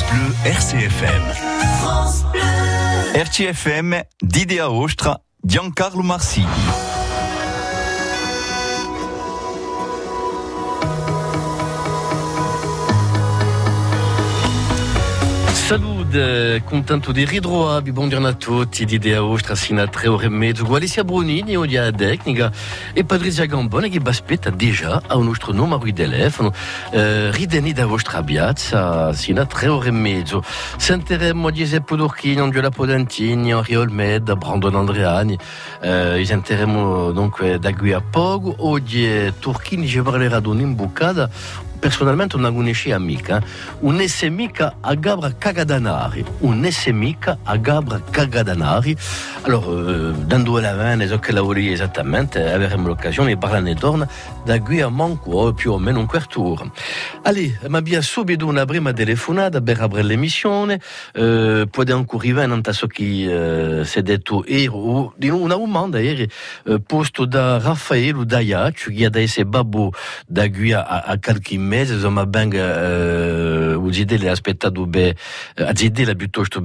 Bleu RCFM. France Bleu. RCFM, d'Idea Ostra, Giancarlo Marsini. Salud, contento di ridroarvi, buongiorno a tutti di Idea Ostra, sino a 3 ore e mezzo. Alessia Brunini, oggi a tecnica, e Patrizia Gambone che vi aspetta già a un nostro numero di telefono. Rideni da vostra piazza, sino a 3 ore e mezzo. Sentiremo Giuseppe Durchini, Angela Podentini, Henri Olmed, Brandon Andreani. Sentiremo dunque da qui a poco. Oggi Turchini ci parlerà di un'imbucata. Personalmente non conosci amica, un'essemica a Gabra Cagadanari, un'essemica a Gabra Cagadanari. Allora, dando la mano, so che lavori esattamente, avremo l'occasione di parlarne torna da qui a manco più o meno un quarto d'ora. Allora, ma abbiamo subito una prima telefonata per aprire l'emissione, può ancora arrivare, non so chi si è detto ieri, o di una domanda ieri, posto da Raffaello Daiaccio, che adesso è babbo da qui a qualche mese, insomma, ben Zidè l'ha aspettato a Zidè piuttosto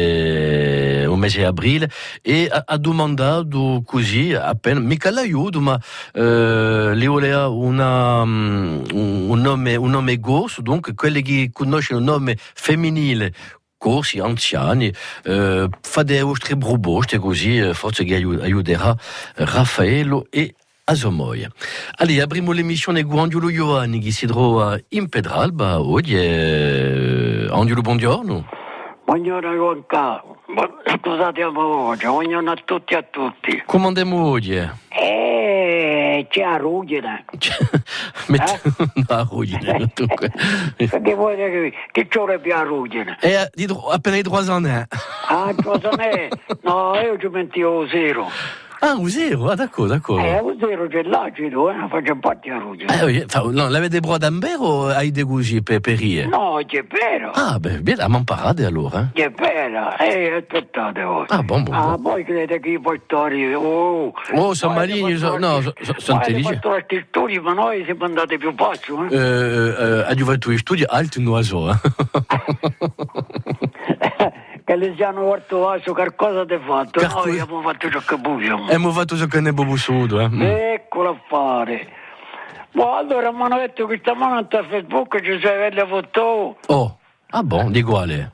un mese di aprile, e ha domandato così, appena, mica l'aiuto, ma le voleva un nome grosso, dunque quelli che conoscono il nome femminile, corsi, anziani, fa delle vostre proposte così, forse che aiuterà Raffaello e Asomoia. Allora, apriamo l'emissione con Angelo Ioanni che si trova in Pedralba. Oggi Angelo, buongiorno. Buongiorno Giancarlo. Scusate oggi, buongiorno a tutti e a tutti. Come andiamo oggi? C'è la ruggine. No, ruggine, dunque. Perché vuoi dire che c'è ora più la ruggine? Appena i 3 anni. Ah, 3 anni? No, io ci mettevo 0. Ah, un 0? Ah, d'accordo. Un 0 c'è l'acido, faccio parte la ruggine. No, l'avete broda in vero o hai dei gusi per rie? No, c'è vero. Ah, beh, abbiamo imparato allora. C'è vero, aspettate voi. Ah, buon. Ah, voi credete che i pastori... sono maligni, sono intelligenti. Sono fatto studi, ma noi siamo andati più basso, Hai fatto gli studi alti, non so, che le hanno fatto su qualcosa di fatto, noi abbiamo fatto ciò che vogliamo. Abbiamo fatto ciò che ne abbiamo vissuto, Eccolo a fare. Ma allora mi hanno detto che stamattina a Facebook ci sono delle foto. Oh, di quale?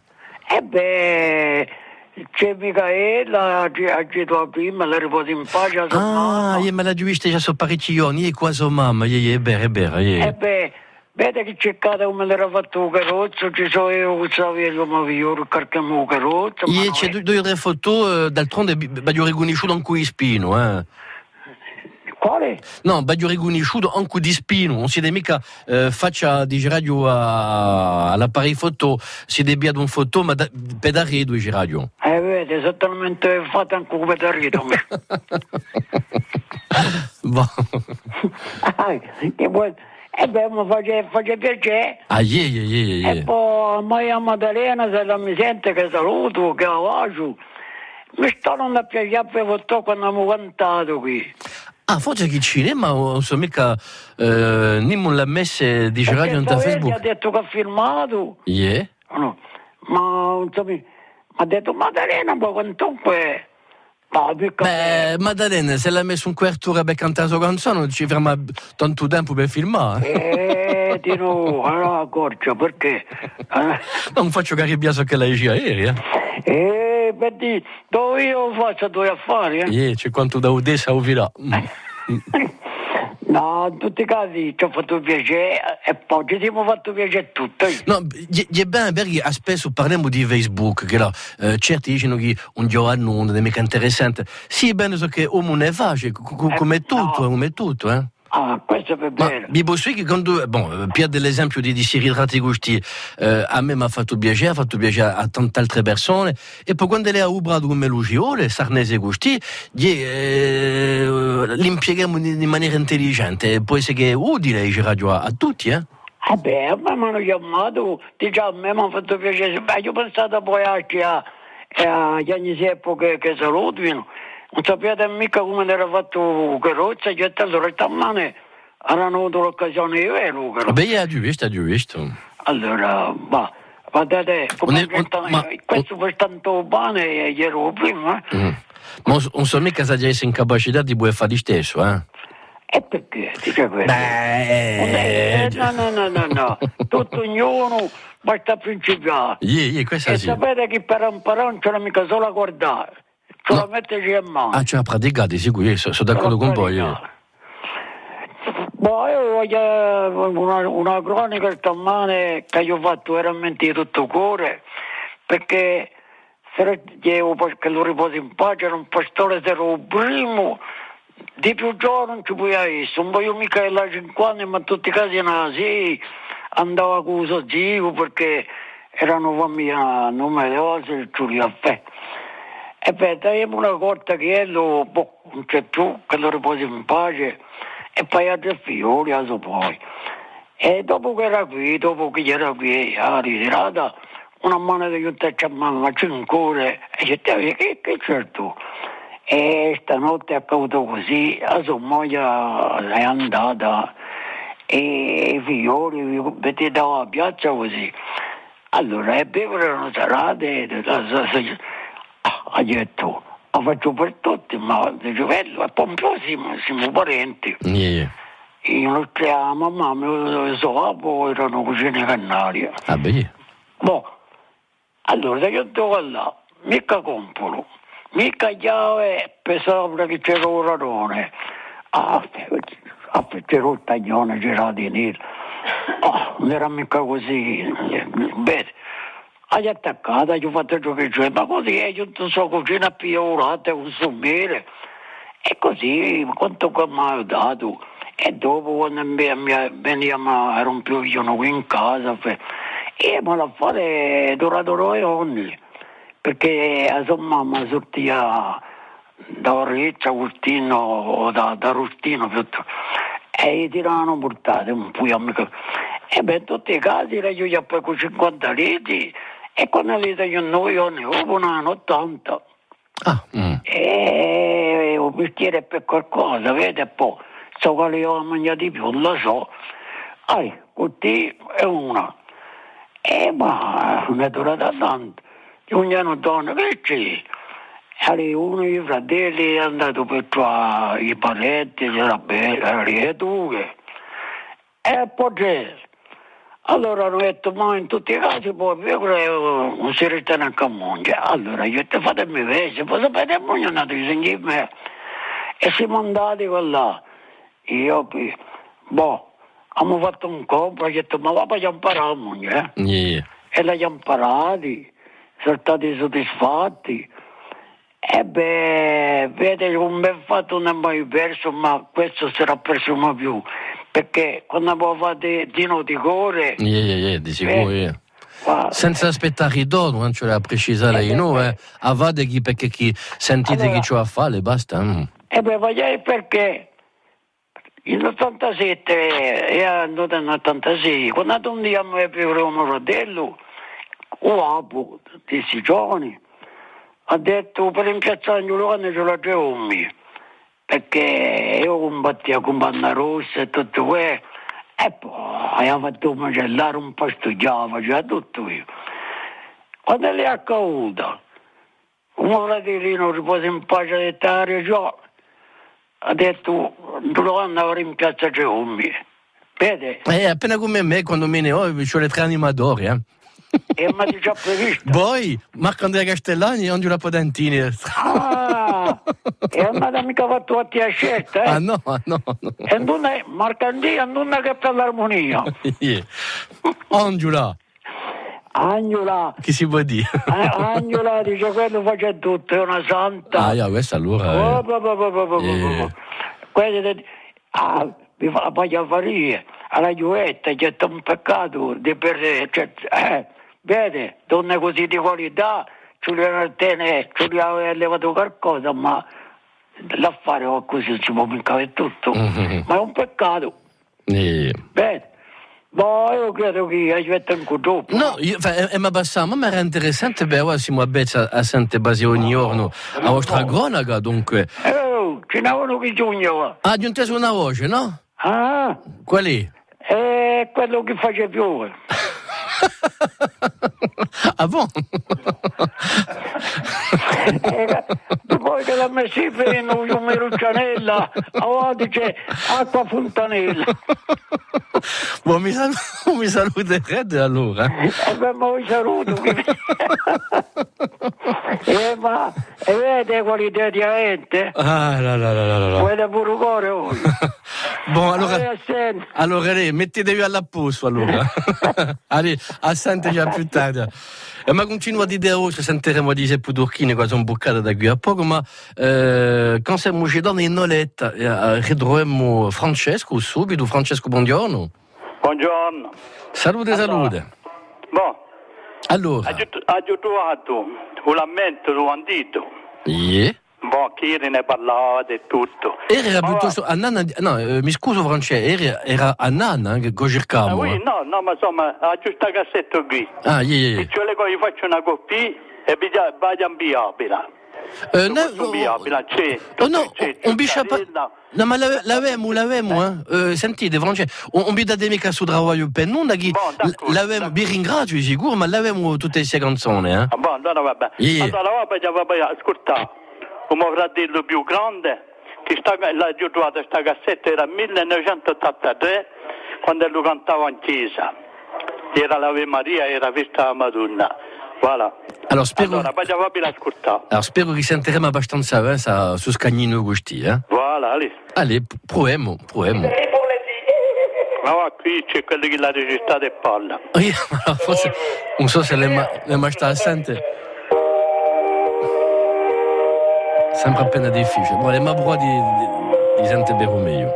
C'è Micaela, ha girato prima, l'ha riposto in pace a sua mamma. Io me l'ho vista già su parecchi giorni, e qua sua mamma, è vero. Vede che cercate come l'era fatto un carrozzo, ci sono io che sapevo come io caricamo un carrozzo. C'è due foto, d'altronde baglio riconosciuto anche di spino, Quale? No, baglio riconosciuto anche di spino, non si deve mica faccia di radio all'apparecchio foto, si deve un foto, ma per da redo di radio. Vede, esattamente fatto anche come da redo. Che vuoi? Mi face piacere. E poi Maria Maddalena, se la mi sente che saluto, che la bacio, mi stanno a piacere per foto quando abbiamo cantato qui. Forse che cinema, non so mica, non l'ha messa di radio in Facebook. Ha detto che ha filmato. No, ma insomma, ha detto Maddalena, ma quantunque... Maddalena, se l'ha messo un quarto d'ora per cantare la sua canzone, non ci ferma tanto tempo per filmare. Di no, allora accorcia, perché? Non faccio caribbiaso che lei gira ieri, Vedi, dove io faccio due affari, c'è quanto da Udessa o Vilà. No, in tutti i casi ci ho fatto piacere e poi ci siamo fatto piacere tutto. No, è bene perché spesso parliamo di Facebook, che là, certi dicono che un giorno non è mica interessante. Sì, bene, so che uomo ne facile, come tutto, Ah, questo è vero. Mi posso dire che quando, pierde l'esempio di si ritratti questi, a me mi ha fatto piacere a tante altre persone, e poi quando lei ha ubrato come Luciole, Sarnese questi, l'impieghiamo in maniera intelligente, può essere che è utile il radio a tutti, a me mi hanno chiamato, diciamo, a me mi ha fatto piacere, io ho pensato poi anche a Gianni Seppo che salutino. Non sapete mica come era fatto carrozza, che allora stamane hanno avuto l'occasione di vero. Io ho visto. Allora, Guardate, questo per tanto bene ero prima. Ma non so mica se hai incapacità di poter fare di stesso, eh? E perché? Dice questo? No. Tutto ognuno basta principiare. Questa e sì. Sapete che per imparare non c'è mica solo a guardare, ce la metterci in mano. Ah, cioè praticate, sicuro, sono d'accordo con voi. Io voglio una cronaca stamane che io ho fatto veramente di tutto cuore, perché se che lo riposo in pace era un pastore, era il primo di più giorni non ci poteva essere, non voglio mica la 50, ma in tutti i casi sì, andava con suo zio perché erano famiglia numerose, il Giuliaffè. E beh, daiamo una corta che non c'è più, che lo riposo in pace, e poi a tre fiori, a poi. E dopo che era qui, ha ritirata una mano di un teccio a mano, ma c'è ancora, e dice, che c'è tu? E stanotte è accaduto così, la sua moglie è andata e i fiori mettete dalla piazza così. Allora le pecore erano salate, ha detto, la faccio per tutti, ma il giovello è pomposimo, siamo parenti. Io non la mamma, mio sopo erano cucine cannarie. Ah, beh. Allora io devo là, mica compro. Mica chiave per sopra che c'era un radone. C'era un taglione, c'era di nero. Non era mica così. Bene, hai attaccato, hai fatto ciò che c'è, ma così io non so cucina più urata, consumere. E così, quanto che mi ha dato. E dopo, quando veniamo, ero un più io qui in casa, e me la fare durato 2 anni. Perché a sua mamma sortia da Orrezza, Agostino o da Rustino e gli tiravano portate un po' amico. E beh, in tutti i casi io gli ho poi con 50 litri e quando li taglio noi ne ho una 80. E un bicchiere per qualcosa, vede, poi so quale io ho mangiato di più, non lo so. Così è una. Ma non è durata tanto. Un anno donna che c'è? Uno dei fratelli è andato per trovare i paletti, c'era bella, le due. E poi c'è. Allora hanno detto, ma in tutti i casi poi non si ritiene anche a moglie. Allora io ti fatemi vedere, poi sapete, moglie è andato a insegnare me. E siamo andati con là. Io, abbiamo fatto un compro, ho detto, ma va per imparare a moglie. E l'ha imparati. Sono stati soddisfatti. E vede un ben fatto non è mai perso, ma questo sarà perso mai più, perché quando abbiamo fatto di noticore di sicuro senza aspettare il dono, non ce l'ha precisare di noi, avate chi perché chi sentite allora, chi ce la fa le basta. Vogliamo perché in 87 e andato in 86 quando un dia mi per un fratello uomo di 6 giorni ha detto per impiazzare quando ce la geommi perché io combattevo con Banna Rossa e tutto questo e poi ha fatto un macellare un po' studiato, faceva tutto io. Quando lei è accaduta un fratellino riposa in pace di Tario Gio ha detto tu andavo in piazza Geommi, vede? Appena come me quando me ne ho c'ho le 3 animatori e ma ti già previsto poi Marco Andrea Castellani e Angela Podentini e non ha mica fatto a scelta no. E non è Marco Andrea non è che per l'armonia Angela chi si può dire? Angela dice quello faccia tutto, è una santa questa allora mi fa la pagliafaria alla Giuetta, c'è un peccato di perdere, vede, donne così di qualità ci li ha levato qualcosa, ma l'affare così non si può mica per tutto, ma è un peccato. Vede. Io credo che hai fatto anche dopo. No, ma passiamo, ma era interessante, ora siamo a Sante Base ogni giorno, a vostra cronaca, dunque. Ce n'è uno che giugno. Aggiuntese una voce, no? Qual è? Quello che face più. Ah bon? Poi che l'ha messo in un Ruccianella, a dice acqua fontanella. Buon mi saluterete allora. Ma vi saluto. Ma vede qualità di gente? Vede pure cuore voi. Bon, allora lei, mettetevi alla posto allora. Allez, a sente già più tardi. Ma continua di dire oggi, sentiremo di Seppu Turchini, quasi un boccata da qui a poco, ma quando siamo usciti in noletta, ritroviamo Francesco subito. Francesco, buongiorno. Buongiorno. Salute. Boh. Allora. Ha trovato un lamento di un dito. Yeah. Boh, chi ne parlava di tutto. Era piuttosto a Nanna, no, mi scuso Francesco, era a Nanna che cercavamo. No, ma insomma, ha giusto la cassetta qui. Ah, yeah. E cioè le cose faccio una copia e vado a inviabile. Un bisciappa. No, ma l'avemo, sentite, Francesco, un bidate mica su travaglio per non, l'avemo, vi ringrazio sicuro, ma l'avemo tutte queste canzoni, Ah, bon, allora vabbè. Yeah. Allora vabbè, ascolta, un mio fratello più grande, che l'ha trovato questa cassetta, era 1983, quando lui cantava in chiesa. Era l'Ave Maria, era vista la Madonna. Voilà. Allora spero che sentiremo abbastanza su Scagnino Gusti, Voilà, allez, proviamo. Ma qui c'è quello che l'ha registrato e parla. Forse non so se le mai sta assente. Sempre appena difficile. Ma le mabroa di sente bene meglio.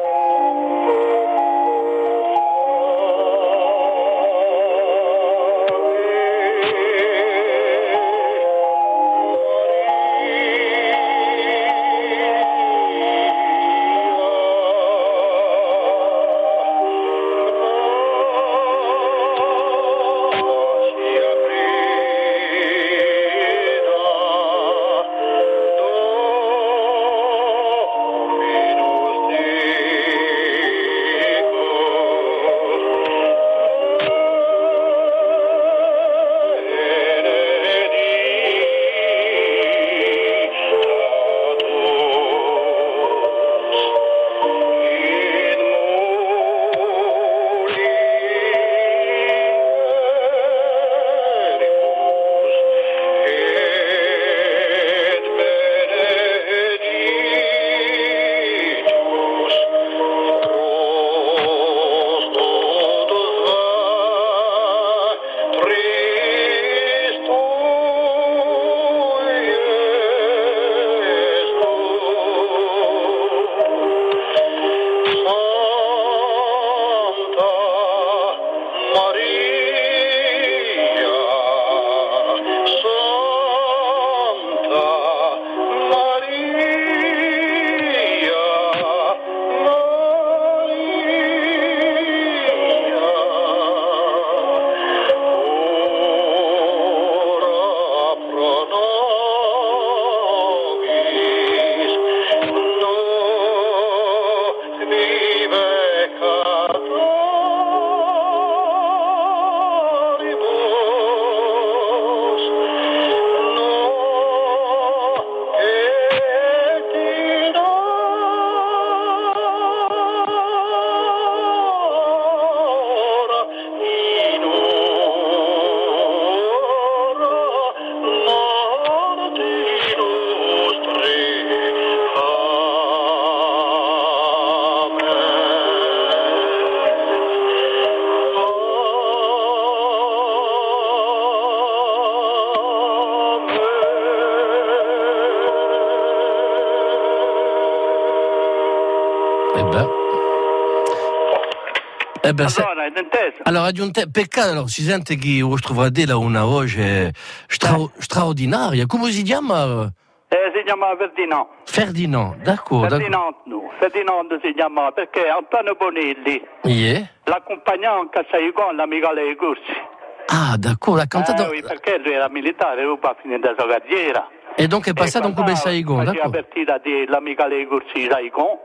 Allora, peccato, allora, si sente che vostro fratello ha una voce straordinaria. Come si chiama? Si chiama Ferdinand. Ferdinand, d'accordo. Ferdinand si chiama, perché Antonio Bonelli l'accompagnava anche a Saigon, l'amica dei corsi. Ah, d'accordo, ha cantato... Oui, perché lui era militare, lui va a finire la sua carriera. E donc è passato un po' a Saigon, d'accordo? La partita dell'amica dei corsi di Saigon.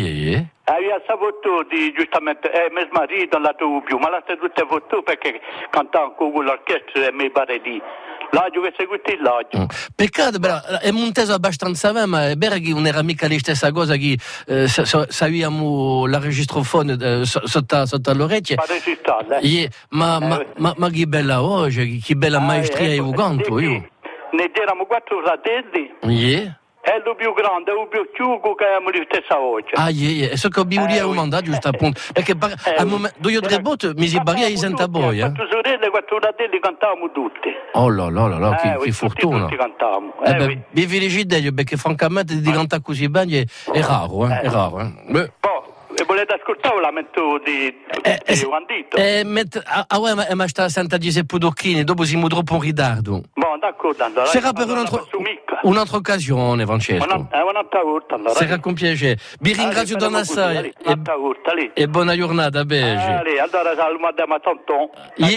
Aveva saputo di giustamente, mio marito non la trovo più, ma la tutte foto perché cantava con l'orchestra e mi pare di L'agio che seguite l'agio. Peccato, però, è monteso abbastanza bene, ma è vero che non era mica la stessa cosa che sappiamo la registrofone sotto l'orecchio. Ma registrarla, ma che bella voce, che bella maestria e uganto, io. Ne eravamo 4 fratelli. È il più grande, il più chiuso che abbiamo la stessa voce. E so che abbiamo lì mandato giusto appunto. Perché al momento, 2 o 3 volte mi si baria di senta boia. 4 sorelle e 4 fratelli cantavamo tutti. Oh là, che fortuna. Tutti cantavamo. Vi felicito perché francamente di cantare così bene è raro, è raro. E volete ascoltare un lamento di Juandito? Ma sta Santa Giuseppe Dorchini, dopo siamo troppo in ritardo. D'accordo, allora. Sarà per un'altra occasione, Francesco. Un'altra volta, allora. Sarà con piacere. Vi ringrazio da assai e buona giornata, Bege. Allora saluto a Tonton.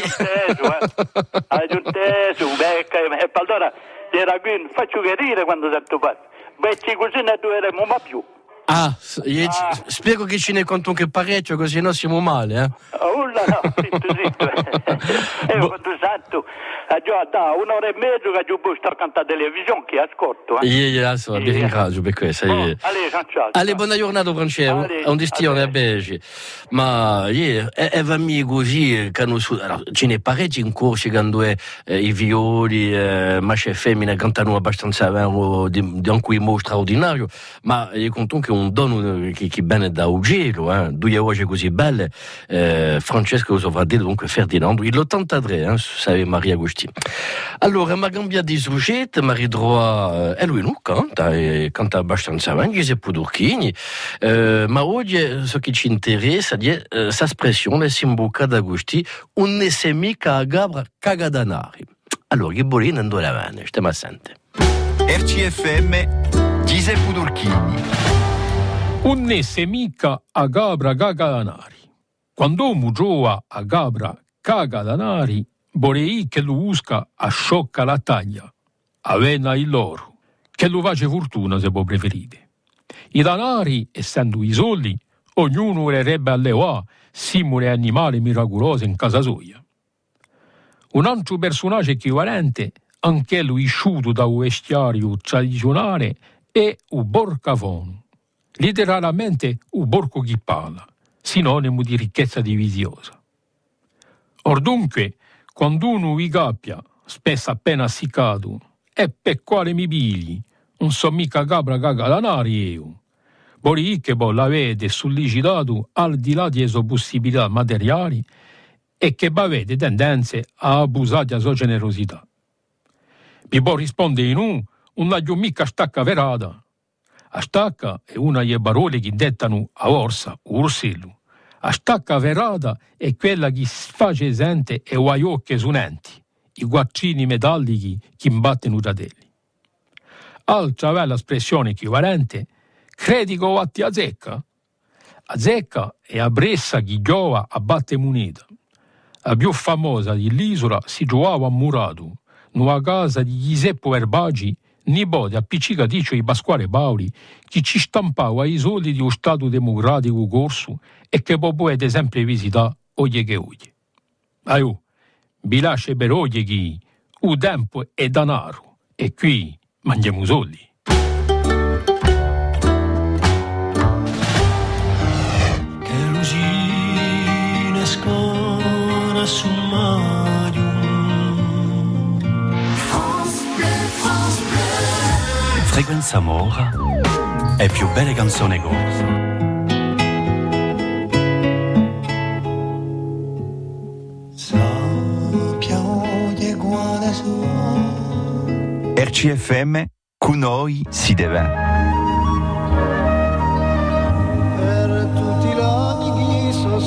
Aggiunteso, e allora era qui, faccio chiarire quando sento parlare. Becci così ne dovremmo ma più. Spiego che ce ne conto che parecchio, così no siamo male, no, zitto. E quando santo, da 1 ora e mezzo che io sto a cantare televisione, che ascolto. Vi ringrazio per questo. Allora, buona giornata, Francesco. È un destino a Bege. Ma è fammi così, che ce ne parecchi in corso quando i violi, maschi e femmine cantano abbastanza di un cui straordinario, ma io conto che un dono che bene da Ugelo, 2 voci così belle, Francesco suo fratello, dunque Ferdinando, il 83, sai Maria Agostini. Allora, ma cambia di soggetto, ma ridroa, e lui non canta abbastanza bene, Giuseppe Dorchini, ma oggi, so che ci interessa, è questa espressione simbolica d'Agostini, un ne se mica a Gabra cagadanari. Allora, che bolina andò avanti, stiamo a sente. RCFM, Giuseppe Dorchini. Un ne se mica a Gabra cagadanari. Quando uno gioca a Gabra cagadanari, vorrei che lo usca a sciocca la taglia, avena il loro, che lo face fortuna se può preferire. I danari, essendo i soldi, ognuno vorrebbe allevare simili animali miracolosi in casa sua. Un altro personaggio equivalente, anche lui isciuto da un vestiario tradizionale, è un borcavone. Letteralmente un borco chi parla, sinonimo di ricchezza divisiosa. Or dunque, quando uno vi cappia, spesso appena assiccato, e per quale mi pigli, non so mica Gabra cagadanari io. Vorrei che voi l'avete sollecitato al di là di sue possibilità materiali e che avete tendenze a abusare della sua generosità. Vi può rispondere in non ho mica stacca verada. A stacca è una delle parole che dettano a orsa, ursillo. A stacca verada è quella che face sente e ha gli occhi sunenti, i quattrini metallici che imbattono i fratelli. Altra bella espressione equivalente, credi che vatti a zecca? A zecca è a bressa che giova a batte moneta. La più famosa dell'isola si trovava a Murado, nella casa di Giuseppe Verbagi, nipote appiccicaticcio di Pasquale Paoli, che ci stampava i soldi di uno Stato democratico corso e che poi potete sempre visitare oggi che oggi. Vi lascio per oggi che il tempo è denaro e qui mangiamo soldi. Che lucine scona su Frequenza Mora è più belle canzoni corse. RCFM con noi si deve. Per tutti gli anni che sono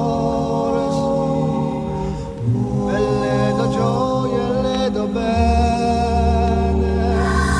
scorsi, belle da gioia e le do bene.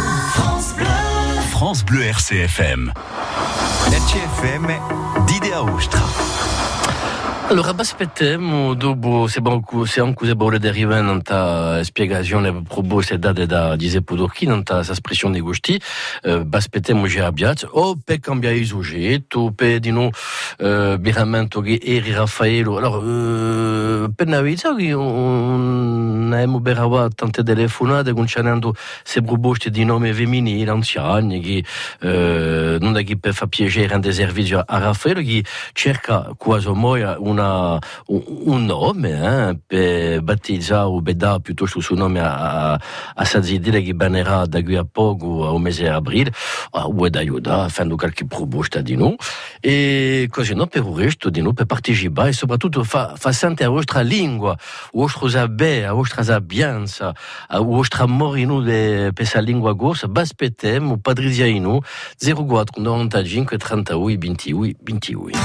France Bleu RCFM. RCFM d'Idea Ostra. Allora, aspettiamo, dopo, se anche se vuole derivare in questa spiegazione proposta data da Giuseppe Dorchi, in questa espressione di gusti, aspettiamo già abbiamo, o per cambiare il soggetto, o per di nuovo, veramente che eri Raffaello. Allora, per la verità, abbiamo berato tante telefonate concernendo se proposte di nome femminile, anziani, che non è che per far piacere un servizi a Raffaello, che cerca quasi un nome per battezzare o per dare piuttosto il suo nome a Sazidile che banerà da qui a poco, a un mese di aprile, vuoi aiutare, facendo qualche proposta di noi, e così no, per il resto di noi, per partecipare e soprattutto fa sentire la vostra lingua, la vostra sapere, la vostra sapienza, il vostro amore in noi per questa lingua corsa, aspettiamo, Patrizia in noi, 04 95 38 28 28.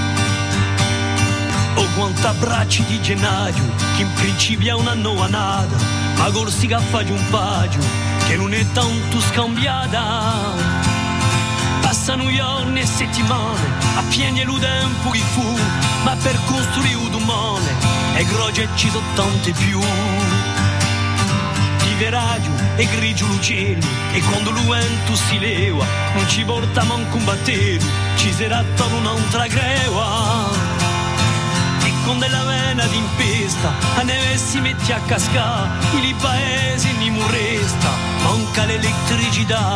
Oh, quanti abbracci di gennaio, che in principio è una nuova nata, ma corsi che fai un paio, che non è tanto scambiata. Passano giorni e settimane, a pieni il tempo che fu, ma per costruire un domani, e grogie ci sono tante più. Di veraglio e grigio l'uccello, e quando il vento si leva, non ci porta manco un batterio, ci sarà tutta un'altra greva. Con della vena d'impesta, a neve si mette a cascare, i paesi ne resta, manca l'elettricità.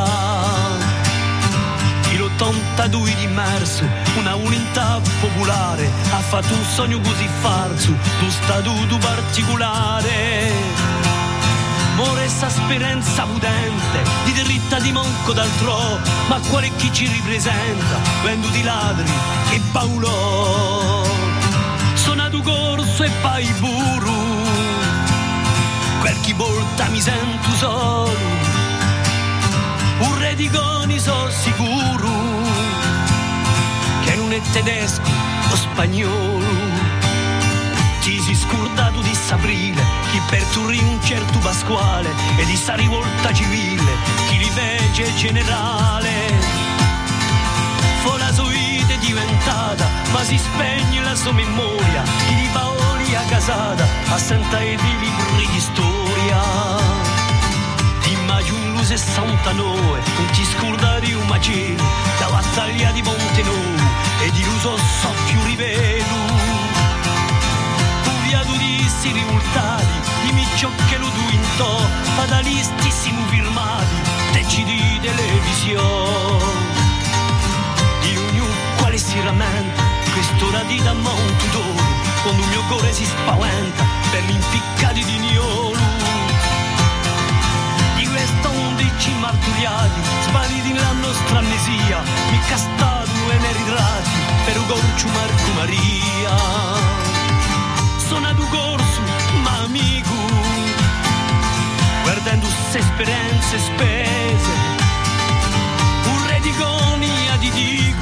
L'82 di marzo, una unità popolare, ha fatto un sogno così falso, d'un statuto particolare. More sta speranza potente, di dritta di manco d'altro, ma quale chi ci ripresenta, venduti ladri e Paolo. Sonato corso e poi buru, qualche volta mi sento solo, un re di coni so sicuro, che non è tedesco o spagnolo. Ti si scordato di s'aprile, chi per Turri un certo Pasquale, e di sta rivolta civile, chi li fece generale. Fu la sua vita diventata, ma si spegne la sua memoria, chi di Paoli a casata, a sentire di libri di storia. Ti immagino 69, non ti scordare un macino, da battaglia di Monte Nuovo, e di l'uso soffio rivelo. Uviato di sti rivoltati, di miccio che lo duintò, fatalistissimi firmati, tecci di televisione. Si rammenta quest'ora di da monte d'oro, quando il mio cuore si spaventa per l'impiccati di Niolo. Di questa undici marturiati, spariti nella nostra amnesia, mi castato e ne ritrati per un corcio Marco Maria. Sonato corso, ma amico, guardando se esperienze spese, un re di gonia di dico,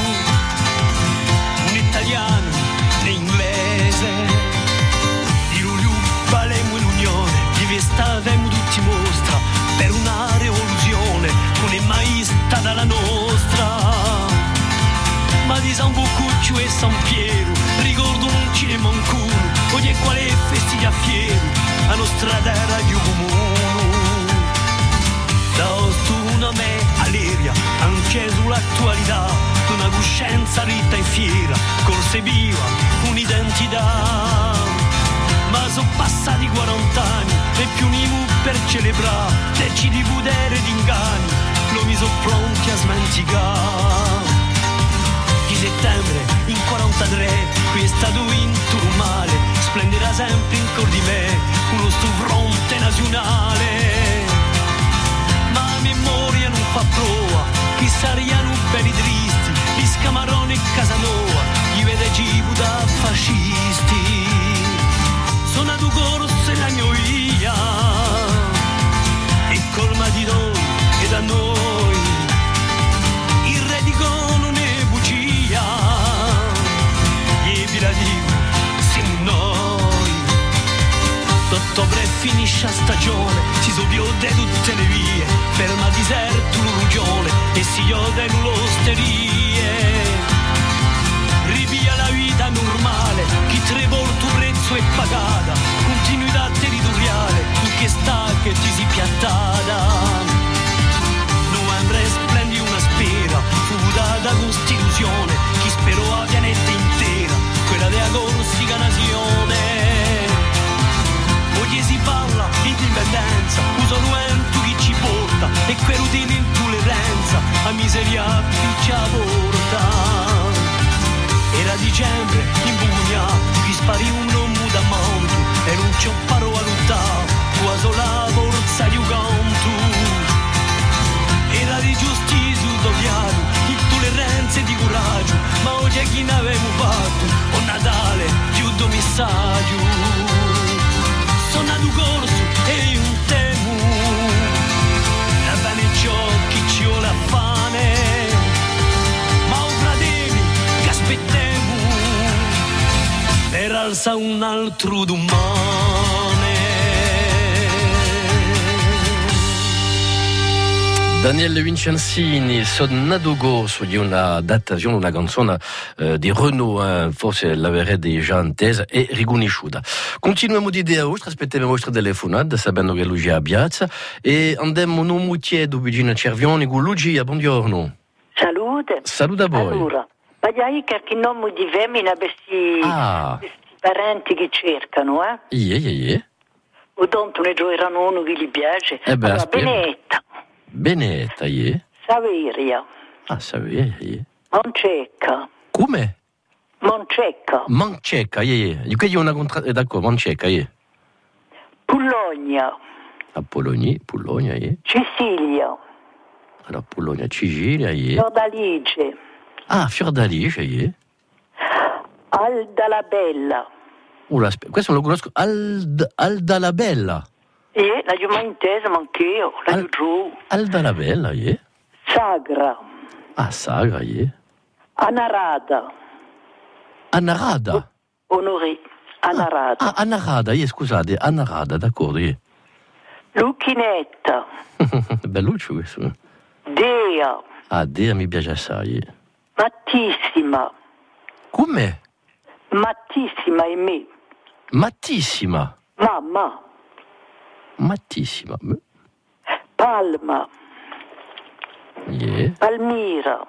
italiano e inglese. Di luglio valemmo l'unione, di vestavamo tutti mostra, per una rivoluzione non è mai stata la nostra. Ma di San Boccuccio e San Piero ricordo un cinema in culo, ogni quale festi a fiero, a nostra terra di comune. Da ostuna me Aleria, anche sull'attualità, una coscienza ritta in fiera, corse viva, un'identità. Ma sono passati 40 anni e più univo per celebrare, decidi di potere ed inganni, lo mi sono pronti a smenticare. Di settembre in 43, qui è stato vinto un male, splenderà sempre in cor di me, uno sto fronte nazionale. Ma la memoria non fa prova, chi saranno belli tristi, gli Scamarone e Casanova, gli vede cibo da fascisti. Sonato corso e la gnoia, e colma di noi e da noi, il re di non è bugia, e vi la dico, siamo noi. D'ottobre finisce la stagione, si sobiode tutte le vie, ferma diserto l'urugione e si ode l'osterie. Rivia la vita normale, chi tre volte un prezzo è pagata, continuità territoriale, tu che sta che ti si piattata. Novembre splendi una spera, fu data Costituzione, chi sperò a pianeta intera, quella della Corsica nazione. Oggi si parla di indipendenza, usano tu chi ci porta, e quel routine intolleranza, a miseria chi ci porta. Era dicembre, in Puglia, qui sparì un uomo da manto, e non ci ho paro a lottare, tua sola forza di un canto. Era di giustizia utopiano, intolleranza e di coraggio, ma oggi è chi ne avevamo fatto, o Natale, chiudo messaggio. Sono nato corso e un temo, la bene ciò chi ci vuole a fame, ma un fratelli che aspettiamo per alzare un altro domani. Daniele Vincenzini, Sonnato Gorso, di una datazione, una canzone di Renaud, forse l'avrete già intesa e riconosciuta. Continuiamo di idea vostra, aspettiamo la vostra telefonata, sapendo che Lucia è a piazza, e andiamo in un mutiere vicino a Cervioni con Lucia, buongiorno. Salute. Saluta a voi. Allora, vai che nome di femmina questi parenti che cercano, o tanto ne gioieranno uno che gli piace. Allora, Benetta. Benetta, Saveria. Ah, Saveria, Moncecca. Come? Moncecca. Moncecca, Quindi una d'accordo, Moncecca, Pulogna. A Pulogna, Sicilia. Allora, Pulogna, Sicilia, Fiordalige. Ah, Fiordalige, Aldalabella. Questo lo conosco, Aldalabella. La giù mai intesa, ma anch'io, la giù. Aldalabella, Sagra. Ah, Sagra, Anarada. Anarada? Onore, Anarada. Anarada, scusate, Anarada, d'accordo, Lucchinetta. Belluccio questo. Dea. Ah, Dea mi piace assai. Mattissima. Come? Mattissima è me. Mattissima. Mamma. Mattissima. Palma. Palmira.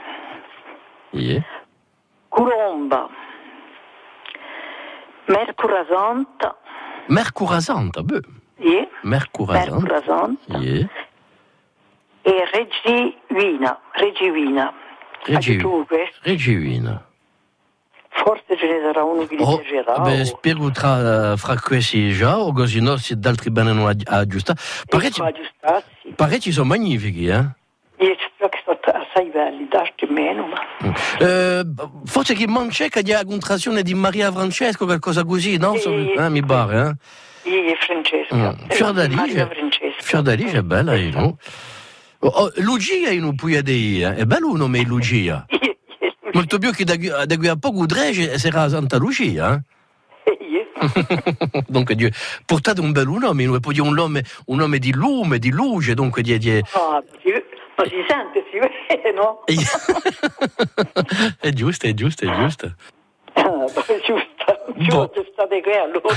Curomba. Mercurazanta. Mercurazanta, Mercurazanta. E Regivina. Regivina. Forse ce ne sarà uno che gli piacerà. Spero fra questi già, o così no, se d'altri bene non aggiustati. Parecchi sono magnifici, Io spero che sono assai belli, darti meno, ma... Forse che Moncecca di contrazione di Maria Francesco, qualcosa così, no? Mi pare, Io Francesca. Fiordalige è bella, no? Lucia non puoi dire, è bello un nome Lucia. Molto più che da qui a poco Udrege sarà Santa Lucia, Dunque, portate un bel nome, non può dire un nome di lume, di luce, dunque di... ma si sente, si vede, no? È giusto. Giusto, state qui allora.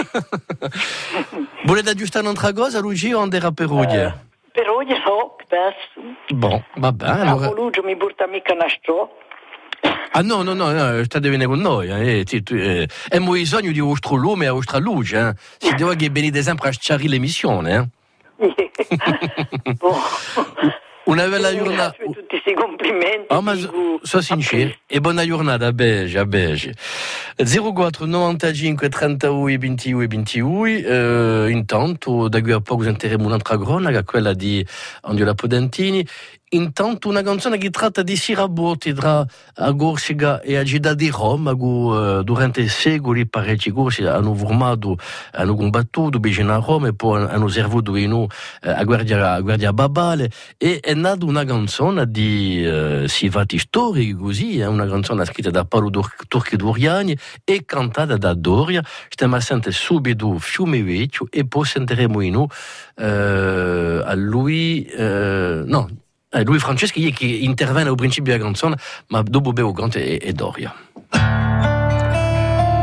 Volete aggiustare un'altra cosa, Lucia, o andare a Perugia? Perugia no, adesso. Bon, va bene, allora... Lucia mi porta mica una sto. Ah no, state venendo con noi, Abbiamo bisogno di vostro lume e vostra luce, Si deve che venite sempre a sciare l'emissione, Una bella giornata. Tutti questi complimenti. Ma sono sincero. E buona giornata, a Belge. 04 95 31 21 21. Intanto, da qui a poco sentiremo un'altra cronaca, quella di Angela Podentini. Intanto una canzone che tratta di sirabotti tra a Corsica e a Gida di Roma, che durante i secoli parecchi corsi hanno formato, hanno combattuto vicino a Roma e poi hanno servito a guardia babale, e è nata una canzone di fatti storici così, una canzone scritta da Paolo Turchi Duriani e cantata da Doria. Stiamo a sentire subito Fiume Vecchio e poi sentiremo a lui Lui Franceschi che interviene al principio della canzone, ma dopo Bevo Conte e Doria.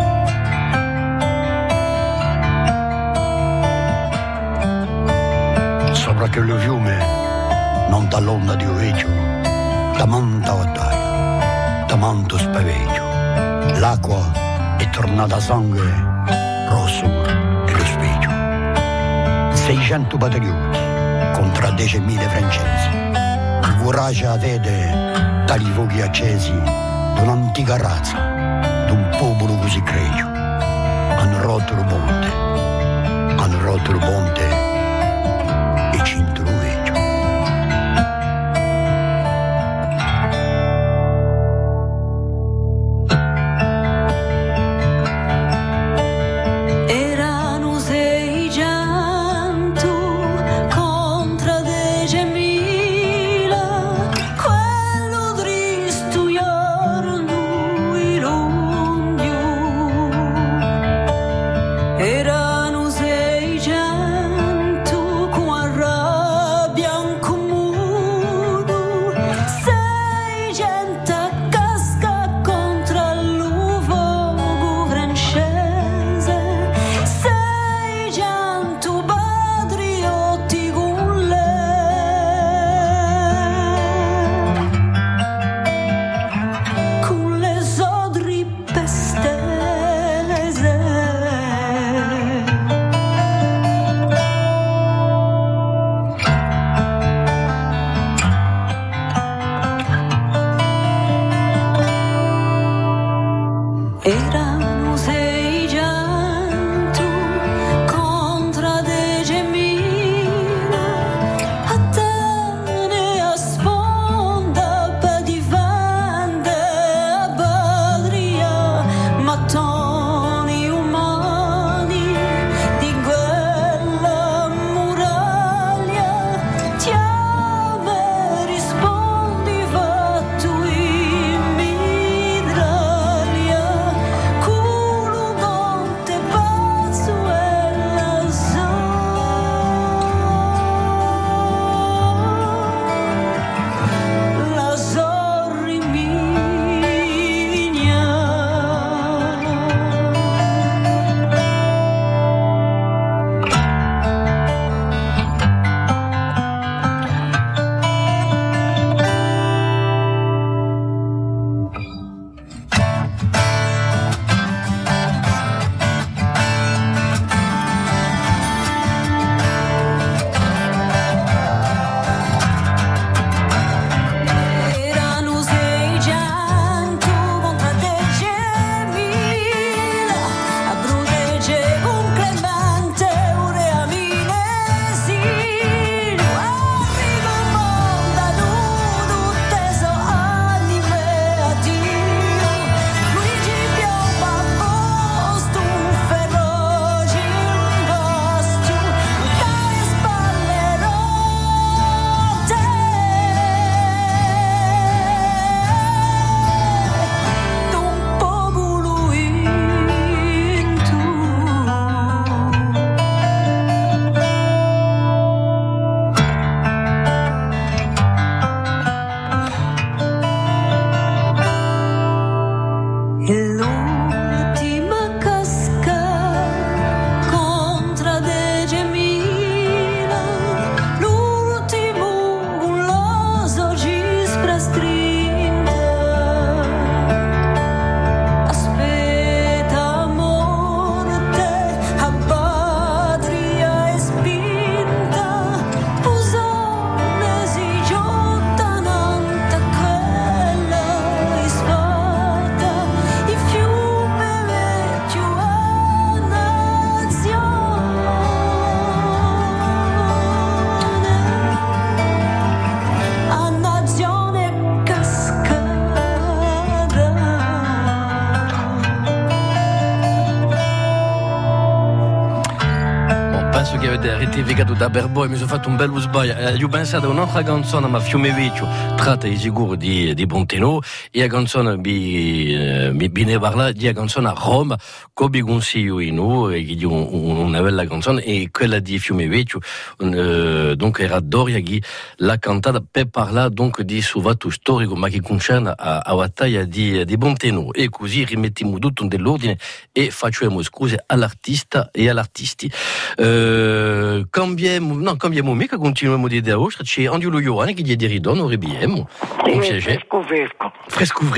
perché il fiume non dall'onda di oveggio, da manta battaglia, da manto spaveggio. L'acqua è tornata sangue rosso e lo specchio. 600 patrioti contro 10.000 francesi. Il coraggio avete dagli fuochi accesi di un'antica razza, di un popolo così gregio. Hanno rotto il ponte e cinto lo veggio. Erano 600 con rabbia che avete rettificato da Berboy, mi sono fatto un bello sbaglio. Io pensato a un'altra canzone, ma Fiume Vecchio tratta di sicuro di Bonteno, e la canzone mi parla di una canzone a Roma, come consiglio in noi, che di una bella canzone, e quella di Fiume Vecchio, donc era Doria che l'ha cantata per parlare donc di suo fatto storico, ma che concerne a battaglia di Bonteno. E così rimettiamo tutto nell'ordine e facciamo scuse all'artista e agli artisti. Quand cambiamo mica, continuiamo di idea ostra, c'è Angelo Ioane che gli ridono, ribiemo. Fresco.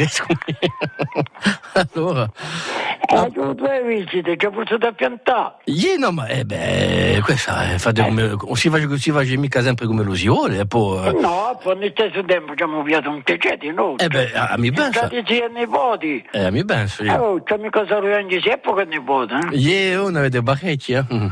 Allora. Ho 2 visite, c'è pure da piantare. No, ma questa si fa mica sempre come lo si vuole, poi. No, poi nel stesso tempo abbiamo avviato un piacere, no? A mi pensa. State sia nipoti. A mi pensa. C'è mica solo anche se poco nipote, non avete barrecci,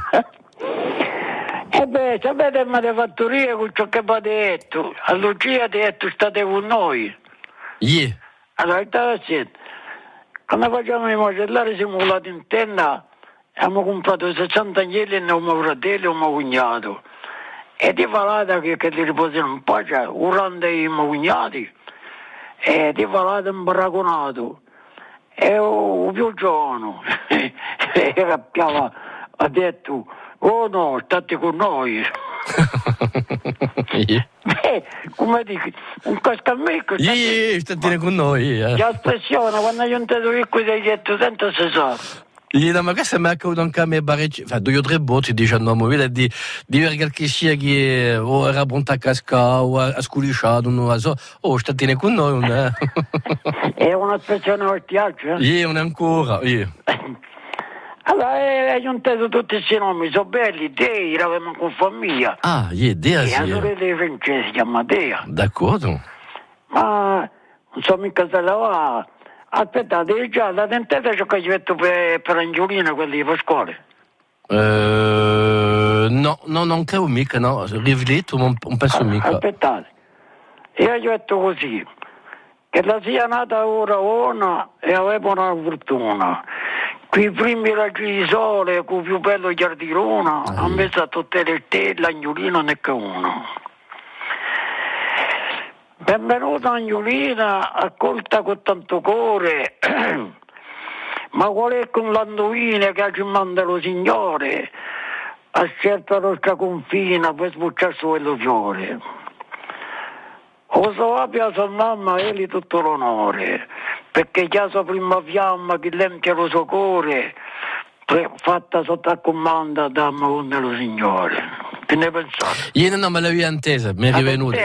sapete, ma le fattorie con ciò che va detto. A Lucia ha detto state con noi. Allora, quando facciamo i macellari siamo volati in tenda, abbiamo comprato 60 agnelli e un mio fratello e un mio cognato. E di falata che li riposano in pace, urlando i miei cognati, e di falata un barraconato. E un più giovane, ha detto, oh no, state con noi. Come dici, un cascamecco. State con noi. La espressione, quando io intendo qui dei detto, sento se sa. Ma questa mi ha accaduto anche a me barrecci, 2 o 3 volte, diciamo, di qualche sia che o era pronta a cascare o a sculisciare, non so, state con noi, non è? È un'espressione ortiaccia? Non è ancora, Allora, io inteso tutti questi nomi, sono belli, Dei, eravamo con famiglia. Dea, sì. E la sorella dei francesi si chiama Dea. D'accordo. Ma non so mica se la va. Aspettate, già la dentata c'è che ci metto per Angiolina, quelli per scuole. No, non credo mica, no. Rivletto, non penso mica. Aspettate. Io gli ho detto così, che la sia nata ora una e aveva una fortuna. Qui i primi raggi di sole, con più bello giardinone, ha messo a tutte le stelle, Agnolino ne che uno. Benvenuta Agnolina, accolta con tanto cuore, ma qual è con l'anduina che ci manda lo Signore? Ha scelto la nostra confina per sbucciare su quello fiore. O so abbia sua mamma e gli tutto l'onore, perché già sua prima fiamma che l'empia lo suo cuore, fatta sotto a comanda da Madonna lo Signore. Che ne pensate? Io non me l'avevo intesa, mi è rivenuta.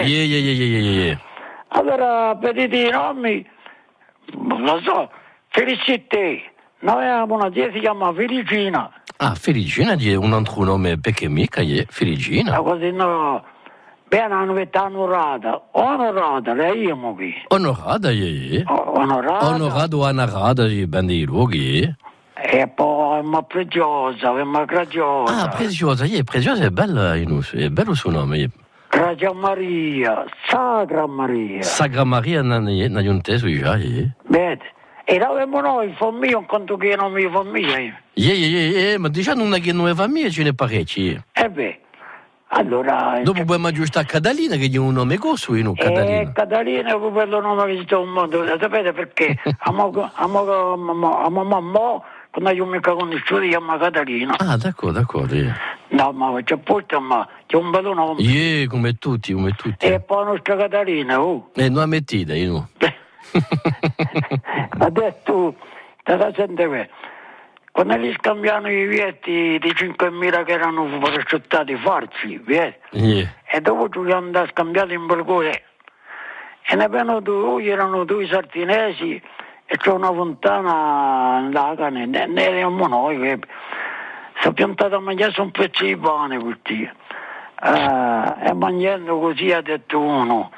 Allora, per i nomi, lo so, felicite. Noi abbiamo una zia, si chiama Felicina. Felicina è un altro nome, perché mica è Felicina. Così no. Bene, hanno detto onorata, lei è qui. Onorata, Onorata o anarata, ben dei luoghi. E poi, ma preziosa, ma graziosa. Preziosa, preziosa è bella, è bello il suo nome. Grazia Maria, Sacra Maria. Sacra Maria non è inteso già, Vedi, e avevamo noi, famiglia, un conto che non mi famiglia. Ma diciamo non è che non è famiglia, ce ne parecchi. Allora... Dopo poi aggiustare Catalina, che è un nome grosso, Catalina. Catalina è quello nome che c'è un mondo, sapete perché? A mamma, quando io mi conosciuto, si chiama Catalina. D'accordo. No, ma c'è porta, ma c'è un bello nome. Come tutti. E poi nostra Catalina, non la mettita, io. Adesso, te senti me. Quando gli scambiano i vietti di 5.000 che erano prosciuttati falsi, vedi? E dopo ci li hanno scambiati in Bergore. E ne erano 2 sartinesi e c'è una fontana là, ne eravamo noi, vedi? Si è piantata a mangiare un pezzo di pane questi. E mangiando così ha detto uno,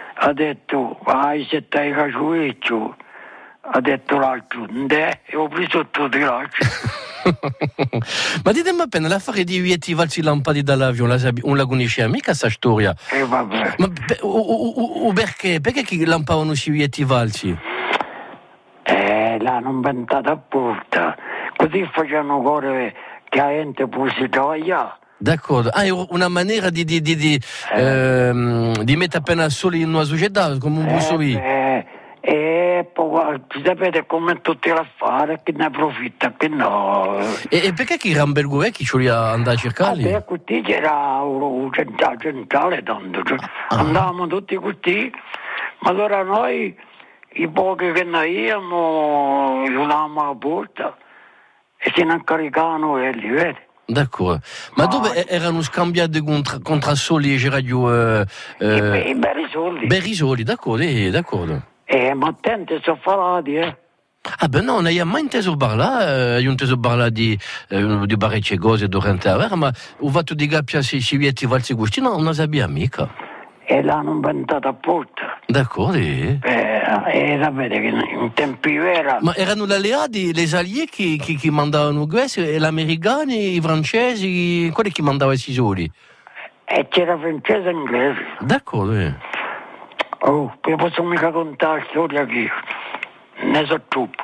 se stai caciuccio. Ha detto l'altro, e ho preso tutto l'altro. Ma ditemi appena, l'affare di vietti valsi lampati dall'avione, non la conosce mica questa storia? Vabbè. Ma perché? Perché che lampavano si vietti valsi? L'hanno inventata apposta, così facevano cose che la gente fosse travagliare. D'accordo, è una maniera di mettere appena soli in una società, come un busso lì. E poi sapete come tutti a fare, che ne approfitta, che no. E perché chi Rambergo chi ci voleva andare a cercarli? Perché c'era un centrale tanto, andavamo tutti così, ma allora noi, i pochi che noi avevamo, chiudavamo la porta e se ne incaricavano quelli, vedi? D'accordo. Ma dove erano scambiati contro soli e radio? I Berisoli. Berisoli, d'accordo. Ma attenti, sono falati, Ah beh no, non hai mai inteso parlare, io ho inteso parlare di parecchie cose durante la guerra, ma ho fatto di gappia se ci vietti valsi gusti, no, non sappiamo mica. E l'hanno inventato apposta. D'accordo, sapete che in tempi vera... Ma erano gli alleati, les alliés che mandavano questo, e gli americani, i francesi, quelli che mandavano i soli? E c'era francese e inglese. D'accordo, Oh, che posso mica contare la storia che ne so troppo.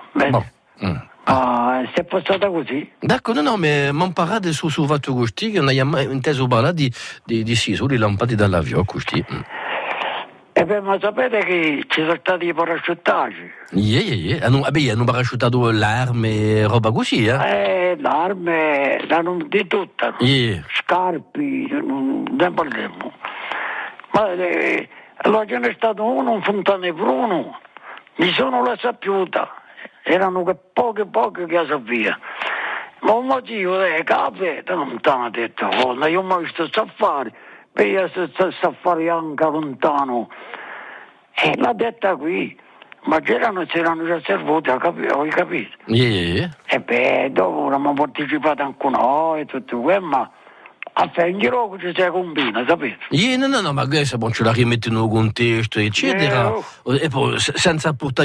Se fosse stata così. D'accordo, no, ma mi parlate su fatto gusti, che non hai mai inteso parlare di sisoli lampati dall'avione, gusti. Ma sapete che ci sono stati i paracadutaggi? Hanno paracadutato l'arme, roba così, L'arme, di tutta. Scarpi, ne parliamo. Ma allora ce n'è stato uno, un Fontanebruno, mi sono la sapiuta. Erano poche che la sapeva. Ma un motivo cape, non ti hanno detto, io ho mai visto safari, io safari anche lontano. E l'ha detta qui, ma si erano già servuti, hai capito? E dopo abbiamo partecipato anche noi e tutto quello, ma a Fengiro ci si combina, sapete? No, ma adesso ce la rimettono in un contesto, eccetera, e poi senza portare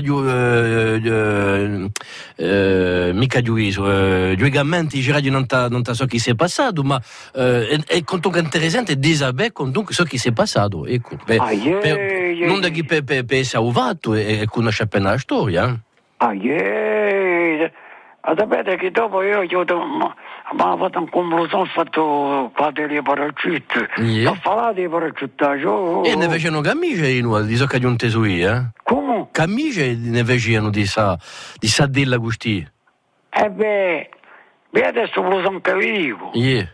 mica giudizio, giugamenti girati non so chi si è passato, ma è comunque interessante di sapere comunque so chi si è passato, ecco, non da chi per salvato e conosce appena la storia. Sapete che dopo io ho fatto un conclusione, ho fatto quadri di paracadute, ho parlato di paracadutaggio. E ne facevano camicie di so che non te so io, Come? Camicie ne facevano di sa della così. Adesso lo sono capito.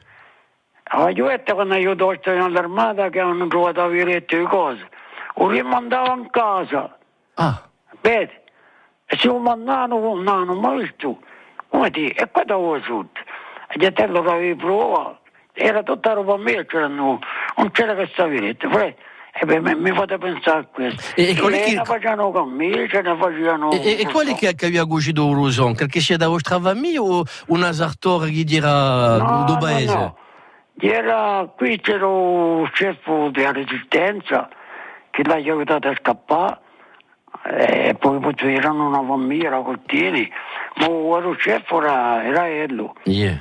Io quando io stavo all'armata che hanno trovato la viretta e cose, lo rimandavo in casa. Vedi? E se lo mandavano, non mi visto. Come dire, e qua dove sono? Il getello che avevi provato, era tutta roba mia, non c'era questa viretta. Mi fate pensare a questo. E ne facevano camicie, ne facevano... E quelli che aveva cucito un roson, perché sia da vostra famiglia o un asartore che dirà do paese? No. Qui c'era un chef della resistenza che l'ha aiutato a scappare. E poi erano una famiglia, era Cottini, ma il chef era Ello.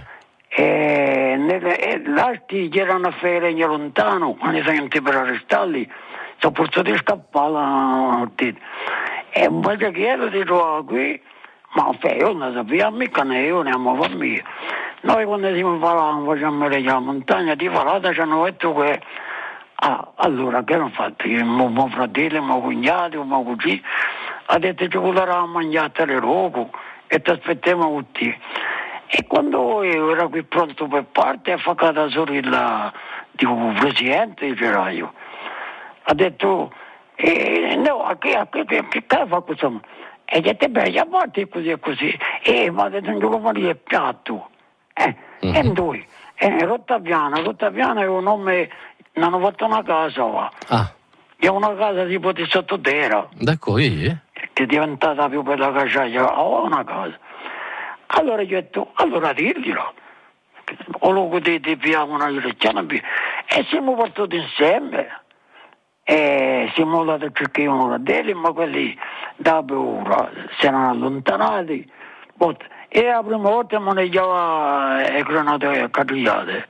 E l'altri che erano a fare lontano, quando sono andati per arrestarli, sono portati a scappare. E invece che Ello si trovava qui, ma io non sapevo mica né io né la mia famiglia. Noi quando si parlavamo, facciamo la montagna di Valata, ci hanno detto che allora che hanno fatto? Mio fratello, mio cognato, mio cugino, ha detto che volevo mangiare le roco e ti aspettiamo tutti. E quando io ero qui pronto per parte, ha fatto la sorella di un presidente, c'era io. Ha detto, no, che fa questo? E ha detto, a parte così e così. Ma ha detto, non lo fare il piatto. E noi, Rottaviana è un nome... Hanno fatto una casa qua. È una casa tipo di sottoterra. D'accordo, che è diventata più per la casciaia. Ho una casa. Allora io ho detto, allora diglielo. O lo di piamo una direzione. E siamo partiti insieme. E siamo andati a cercare uno dei, ma quelli da paura si erano allontanati. E la prima volta maneggiava le granate catriate.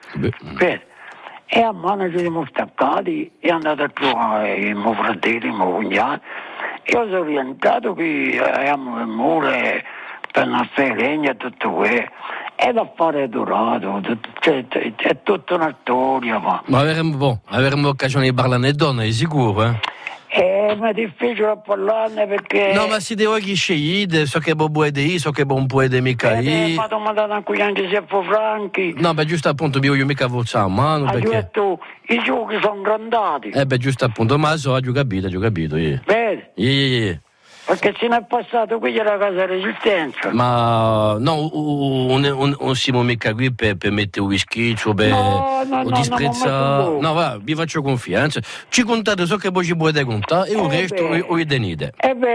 E a mano ci siamo staccati e è andato a trovare il mio fratello, il mio cognato. Io sono rientrato qui abbiamo il muro per una legna e tutto quello. E l'affare è durato, è tutta una storia. Ma avremo occasione di parlare di donne, è sicuro, ma è difficile parlarne perché... No, ma si deve che scegliere, so che buon puede, so che buon puede mica io. Ma domandato anche anche se può franchi. No, giusto appunto, io mica voce a mano, perché... Ho detto, i giochi sono grandati. Giusto appunto, ma so, ho capito. Vedi? Perché se ne è passato qui alla casa Resistenza. Ma no, non siamo mica qui per mettere whisky, cioè disprezza. No, va, vi faccio confidenza. Ci contate so che poi ci potete contare e il resto o tenete.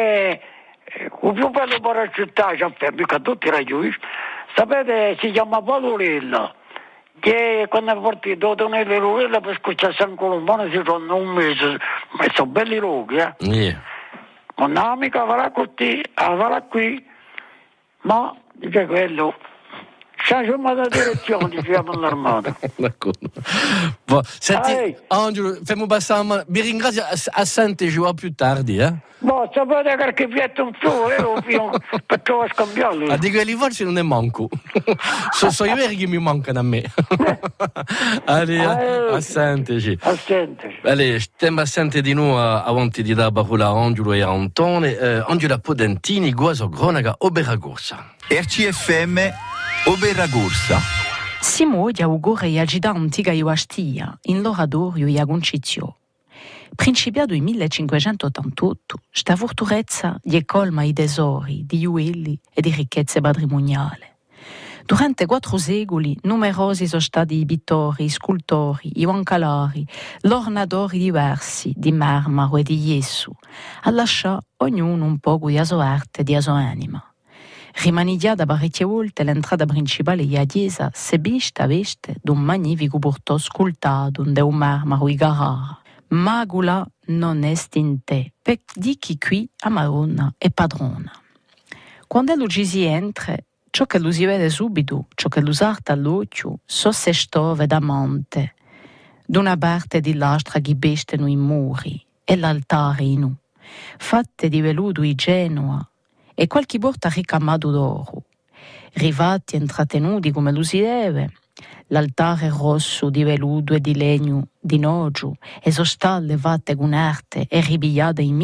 Il più bello per la città, mica tutti raggiungi. Sapete, si chiama Valorella. Che quando è partito Tonello Rovella per scucciare San Colombano si sono un mese, ma sono belli luoghi, Yeah. Ma un'amica avrà qui, ma dice quello, facciamo la direzione, diciamo all'armata. D'accordo. Senti, Angelo, fammi passare, vi ringrazio, a sentire più tardi, Boh, sapete perché vietto un suo, perciò scambiarlo. A dire che forse non è manco. Sono i veri che mi mancano a me. Allora, assenteci. Allora, stiamo assente di nuovo avanti di da Bahula Angelo e Antone. Angela Podentini, Guaso Gronaga, Oberagorsa. RCFM, Oberagorsa. Simo di augure e agidanti ga io astia, in l'oradorio e agoncizio. Principiato in 1588, sta fortezza gli colma i tesori di juelli e di ricchezze patrimoniali. Durante 4 secoli, numerosi sono stati i pittori, i scultori, i wancalari, l'ornatori diversi di marmaro e di yesso, a lasciare ognuno un poco di sua arte e di sua anima. Rimanigliata parecchie volte l'entrata principale di chiesa se vista d'un magnifico portò scultato da un marmaro di Carrara. Magula non est in te, per di chi qui a Maronna è padrona. Quando lui ci si entra, ciò che lui si vede subito, ciò che lui sarta all'occhio, so se stove d'amante, d'una parte di lastra che bestano i muri, e l'altare in u, fatte di veludo di Genova, e qualche porta ricamato d'oro, rivati e intrattenuti come lui si deve, l'altare rosso di veludo e di legno di noggio e sostalle fatte con arte e ribigliate in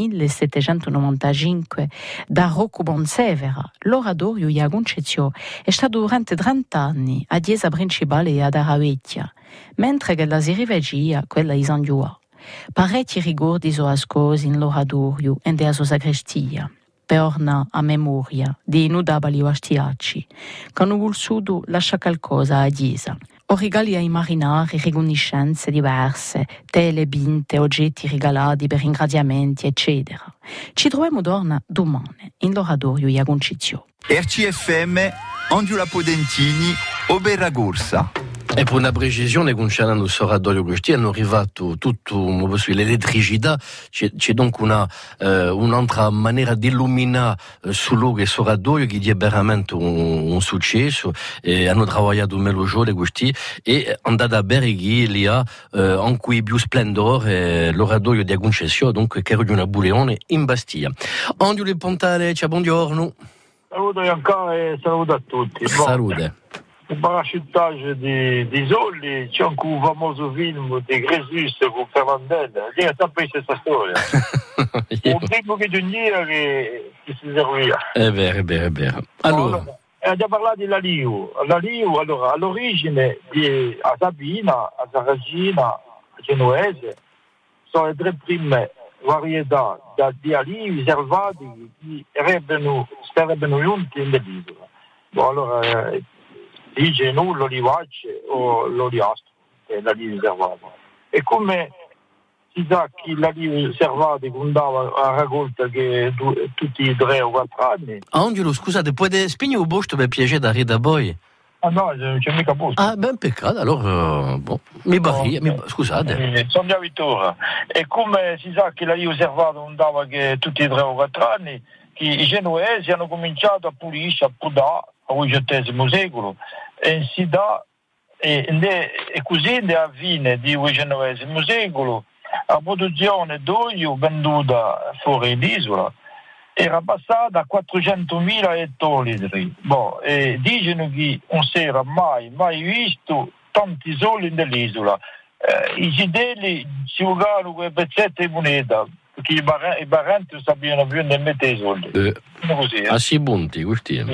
1795 da Rocco Bonsevera, l'oratorio di Agoncezio è stato durante 30 anni a chiesa principale ad Aravecchia, mentre che la si rivegia quella di San Giua. Parecchi ricordi sono ascosi in l'oratorio e nella sua sacrestia. Torna a memoria di inudabili astiacci, che hanno voluto lasciare qualcosa a chiesa. O regali ai marinari riconoscenze diverse, tele, binte, oggetti regalati per ringraziamenti, eccetera. Ci troviamo domani in l'oratorio di Agoncizio. RCFM, Angela Podentini, Oberagorsa. E per una precisione, concernendo il oratorio questi hanno arrivato tutto l'elettricità, c'è donc un'altra maniera di illuminare sul luogo e oratorio che è veramente un successo, e hanno lavorato meno giorni questi e andate a bere che lì ha anche più splendore l'oratorio di Agoncezio, donc che era di una buleone in Bastiglia. Angelo Pontale, ciao, buongiorno. Saluto ancora e saluto a tutti. Salute. Il parachutage di Zolli, c'è anche un famoso film di Gresus con Fernandel, lì è sempre questa storia. Un primo che giugno che si serviva. È vero. Allora, abbiamo parlato di Laliu, allora, all'origine a Sabina, a Saragina, a Genovese, sono le 3 prime varietà di alivi servati che sarebbero giunti nell'isola. Allora, dice non l'olivace o l'oliastro, che è l'alivo servato. E come si sa che l'alivo servato andava a raccolta che tutti i 3 o 4 anni. Angelo, scusate, puoi spegnere il posto per piacere da arrivare da voi? Ah no, non c'è mica posto. Ah, ben peccato, allora, scusate. Sono di Vittoria. E come si sa che l'alivo servato andava che tutti i 3 o 4 anni, che i genovesi hanno cominciato a pulisce, a pudare, al XVIII secolo, e si dà, e così alla fine del XIX secolo la produzione d'olio venduta fuori l'isola era passata a 400.000 ettolitri. E dicono che non si era mai visto tanti soli nell'isola. I cittadini si giocavano con le pezzette di moneta, perché i parenti non sapevano più ne mettere i soldi. Così, a si bunti, questi.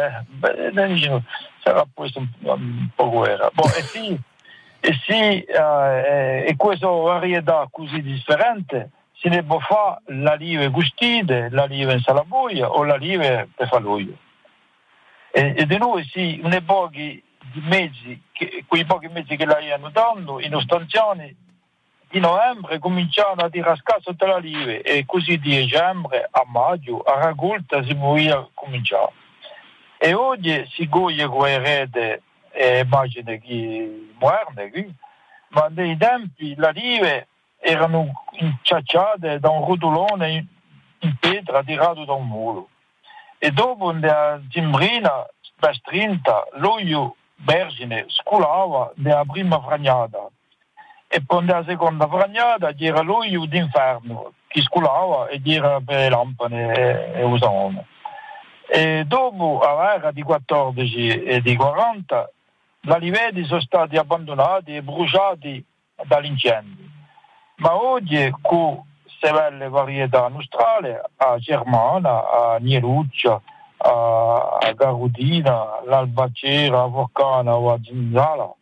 Sarà questo un po' guerra. E questa varietà così differente si ne può fare la live gustite, la live in salaboia o la live per faluio. E di noi sì, quei pochi mezzi che la hanno dato, in stanzioni di novembre cominciano a tirascare sotto la live e così di dicembre a maggio a raccolta si può cominciare. E oggi si goglie quelle rete e immagine che muore qui, ma nei tempi la live erano inciacciate da un rotolone in pietra tirato da un muro. E dopo nella Zimbrina, Bastrinta, l'olio vergine scolava nella prima fragnata. E poi nella seconda fragnata c'era l'olio d'inferno che scolava e c'era per le lampane e usavano. E dopo, all'era di 14 e di 40, la liveti sono stati abbandonati e bruciati dall'incendio. Ma oggi, con severe varietà nostrale, a Germana, a Nieluccia, a Garudina, l'Albacera, a Vorcana o a Zinzala,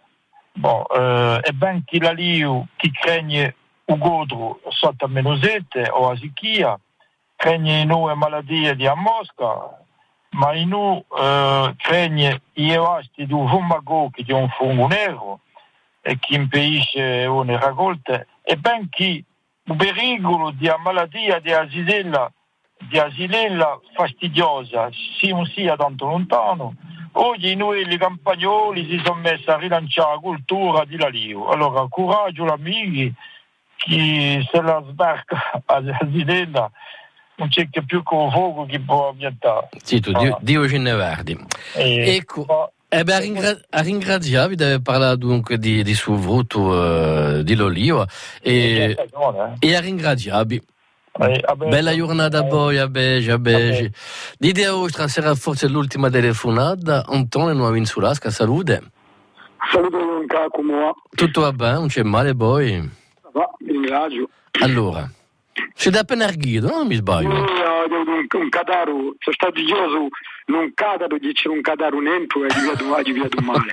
e ben chi la liu, chi cregne un godro sotto a Menosette o a Sicchia, cregne nuove malattie di a Mosca, ma in cregne i evasti di un fumago che è un fungo nero e che impedisce una raccolta, e ben chi un pericolo di malattia di asilella fastidiosa sia tanto lontano. Oggi noi gli campagnoli si sono messi a rilanciare la cultura di Lalio. Allora coraggio amici, chi se la sbarca a asilella non c'è che più con fuoco che può ambientare. Sì, tu, Dio ce ne verdi. Ecco. A ringraziarvi di aver parlato dunque di suo frutto di l'olio e a ringraziarvi. Bella giornata a voi, a Bege. L'idea vostra sarà forse l'ultima telefonata. Antonio Nuovo in Sulasca, salute. Saluto Luca, come va? Tutto va bene, non c'è male poi? Va, ringrazio. Allora, c'è da appena erguito, non mi sbaglio? Un cadaro, sono stato gioso, non cadaro, dice un cadaro nento e gli via male.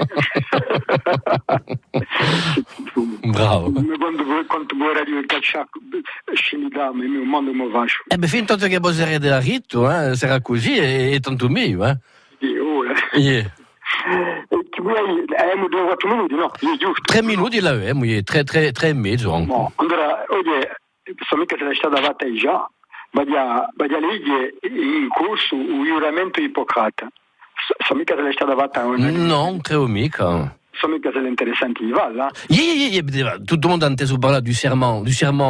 Bravo. Quanto vuoi radio il calciaco, scenitame, il mio mondo mi faccio. Fin tanto che poserei della ritto, sarà così e tanto meglio, Yeah. Ti vuoi, 2-4 minuti, no? Giusto. 3 minuti l'avevamo, 3 e mezzo. No, allora, oggi, so mica se l'è stata fatta già. Vada legge in corso un giuramento di Ippocrate. So mica se l'è stata fatta una... No, non credo mica. So mica se l'è interessante di Valla. Tutto il mondo ha inteso parlare du serment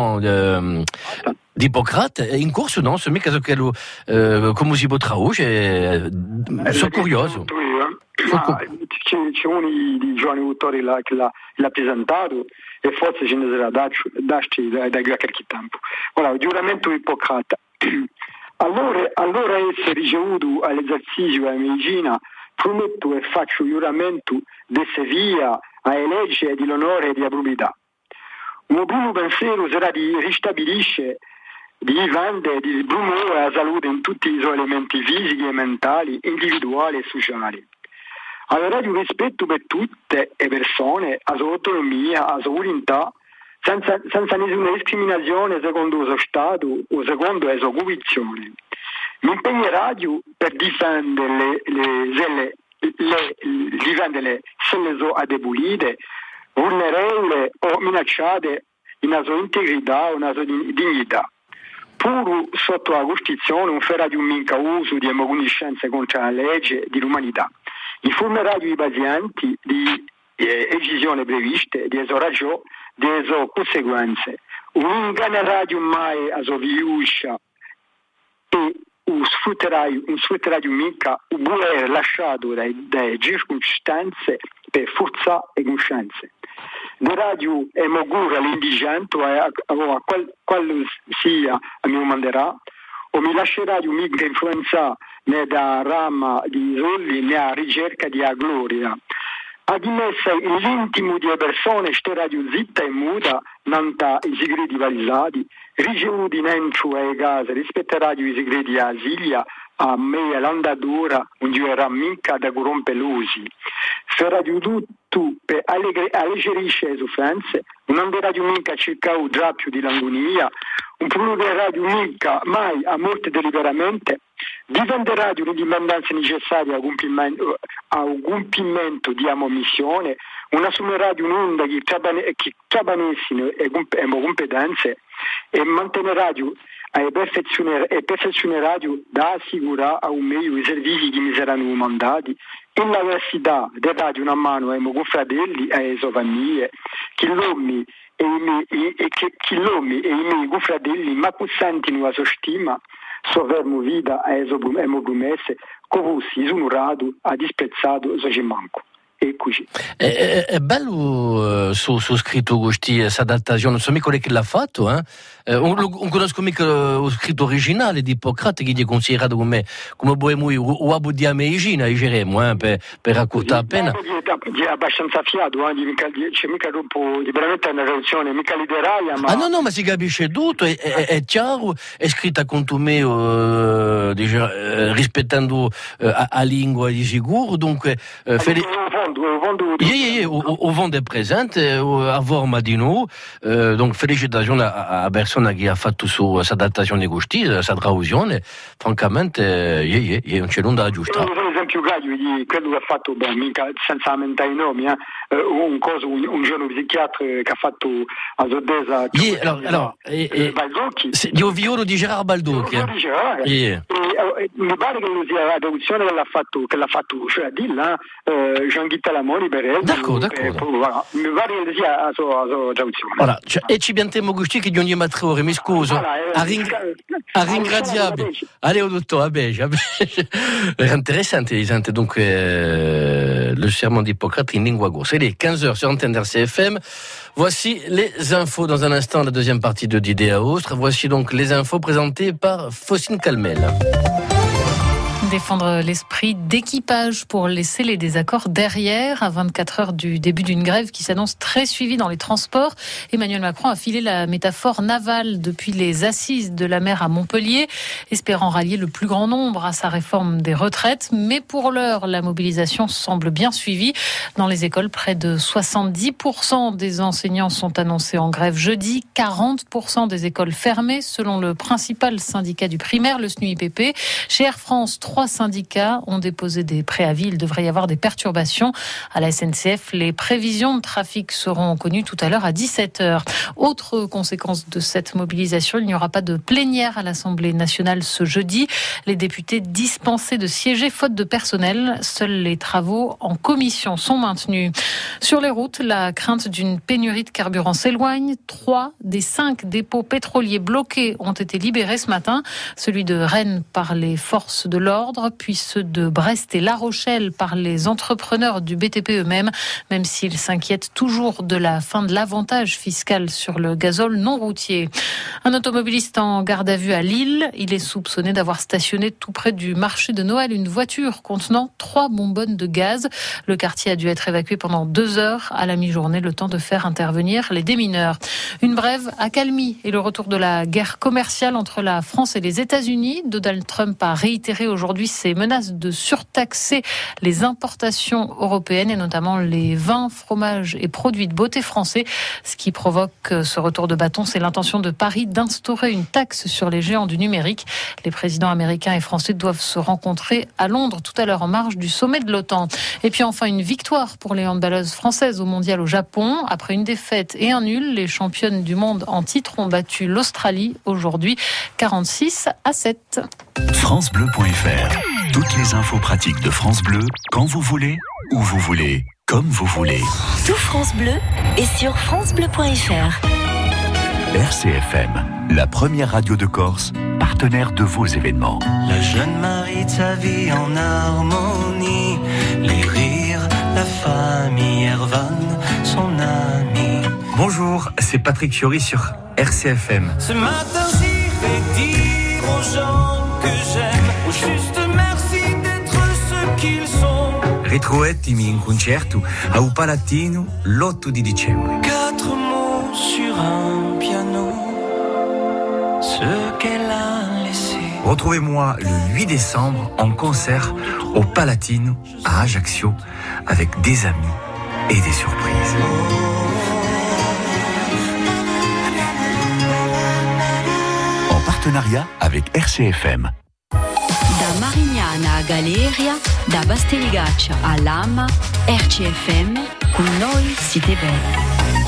di Ippocrate. In corso no, so mica so che come si potrà oggi. Sono curioso. C'è uno di giovani autori che l'ha presentato e forse ce ne sarà da qualche tempo. Ora, il giuramento di Ippocrate. Allora essere ricevuto all'esercizio della medicina, prometto e faccio giuramento di via a legge di l'onore e di probità. Un mio primo pensiero sarà di ristabilire, di vivere, di promuovere la salute in tutti i suoi elementi fisici e mentali, individuali e sociali. Avere un rispetto per tutte le persone, la sua autonomia, la sua volontà, senza nessuna discriminazione secondo il suo stato o secondo le sue convinzioni. Mi impegnerò per difendere le celle adebolite, vulnerabili o minacciate nella sua integrità o nella sua dignità. Pur sotto la Costituzione non farà di un minca uso di conoscenze contro la legge dell'umanità. Informerà i pazienti di decisioni previste, di esoraggio, di conseguenze. Non ingannerà mai a sua fiducia e sfrutterà mica un buon lasciato dalle circostanze per forza e conoscenze. Le radio è mogura l'indigente quale sia mi manderà o mi lascerà di mica influenza né da rama di soldi né a ricerca di gloria. Ha dimessa l'intimo di persone, ste radio zitta e muta, nanta i segreti valizzati, ricevuti dentro ai case, rispetterà i segreti asiglia, a me l'andadura, non giurerà mica da corrompelosi. fa radio tutto per alleggerisce le sofferenze, un'onda radio mica cerca un drappio di langonia, un programma di radio mica mai a morte deliberatamente, diventa radio un'indipendenza necessaria al compimento di missione, una summa radio un'onda che trabanessino e competenze e mantenere radio e perfezione radio da assicurare a un meglio i servizi che mi saranno mandati in la università del radio una mano ai miei fratelli e alle sovrannie che l'uomo e i miei fratelli ma sentino la sua stima sovermo vita e le mie promesse così sono rado a disprezzato se ci manco. È bello su scritto questa adattazione, non so mica chi l'ha fatto, non conosco mica lo scritto originale di Ippocrate che è considerato come boemui o abu di ameigina, diremo, per raccontare appena. È abbastanza fiato, c'è mica dopo, veramente una traduzione, mica letteraria, ma... Ah no, ma si capisce tutto, è chiaro, è scritta con Tomeo, rispettando la lingua di sicuro, dunque... O vent è presente, a forma di noi, donc felicitazioni a persona che ha fatto questa adattazione di questa traduzione, francamente, non c'è nulla da aggiustare. Un esempio gradio di quello che ha fatto, mica senza aumentare i nomi, un giorno psichiatra che ha fatto a Sodesa. Baldocchi. Io violo di Gerard Baldocchi. Mi pare che sia la traduzione che l'ha fatto cioè di là, Jean-Guy Talamoni per elle. D'accordo. Voilà. Mi pare che sia la sua traduzione. Voilà. E ci abbiamo gusti che ogni matriore, mi scuso. A ringraziabile. Allez, dottore, a beige. È interessante, dunque, le serment d'Hippocrate in lingua grosse. Il est 15h sur antenne d'RCFM. Voici les infos dans un instant, la deuxième partie de Didier Aostre. Voici donc les infos présentées par Faucine Calmel. Défendre l'esprit d'équipage pour laisser les désaccords derrière à 24 heures du début d'une grève qui s'annonce très suivie dans les transports. Emmanuel Macron a filé la métaphore navale depuis les assises de la mer à Montpellier, espérant rallier le plus grand nombre à sa réforme des retraites. Mais pour l'heure, la mobilisation semble bien suivie. Dans les écoles, près de 70% des enseignants sont annoncés en grève jeudi, 40% des écoles fermées selon le principal syndicat du primaire, le SNUIPP. Chez Air France, 3 syndicats ont déposé des préavis. Il devrait y avoir des perturbations à la SNCF. Les prévisions de trafic seront connues tout à l'heure à 17h. Autre conséquence de cette mobilisation, il n'y aura pas de plénière à l'Assemblée nationale ce jeudi. Les députés dispensés de siéger faute de personnel. Seuls les travaux en commission sont maintenus. Sur les routes, la crainte d'une pénurie de carburant s'éloigne. 3 des 5 dépôts pétroliers bloqués ont été libérés ce matin. Celui de Rennes par les forces de l'ordre, puis ceux de Brest et La Rochelle par les entrepreneurs du BTP eux-mêmes, même s'ils s'inquiètent toujours de la fin de l'avantage fiscal sur le gazole non routier. Un automobiliste en garde à vue à Lille, il est soupçonné d'avoir stationné tout près du marché de Noël une voiture contenant 3 bonbonnes de gaz. Le quartier a dû être évacué pendant 2 heures à la mi-journée, le temps de faire intervenir les démineurs. Une brève accalmie et le retour de la guerre commerciale entre la France et les États-Unis. Donald Trump a réitéré aujourd'hui ses menaces de surtaxer les importations européennes et notamment les vins, fromages et produits de beauté français. Ce qui provoque ce retour de bâton, c'est l'intention de Paris d'instaurer une taxe sur les géants du numérique. Les présidents américains et français doivent se rencontrer à Londres tout à l'heure en marge du sommet de l'OTAN. Et puis enfin une victoire pour les handballeuses françaises au mondial au Japon. Après une défaite et un nul, les championnes du monde en titre ont battu l'Australie aujourd'hui 46-7. FranceBleu.fr. Toutes les infos pratiques de France Bleu, quand vous voulez, où vous voulez, comme vous voulez. Tout France Bleu est sur FranceBleu.fr. RCFM, la première radio de Corse, partenaire de vos événements. La jeune marie de sa vie en harmonie, les rires, la famille, Ervan, son ami. Bonjour, c'est Patrick Fiori sur RCFM. Ce matin j'irai dire aux gens que j'aime, au juste merci d'être ce qu'ils sont. Ritrovettimi in concerto au Palatino l'8 di dicembre. 4 mots sur un piano, ce qu'elle a laissé Retrouvez-moi le 8 décembre en concert au Palatine à Ajaccio avec des amis et des surprises. En partenariat avec RCFM. Da Marignana a Galeria, da Basteligaccia a Lama, RCFM, con noi siete bene.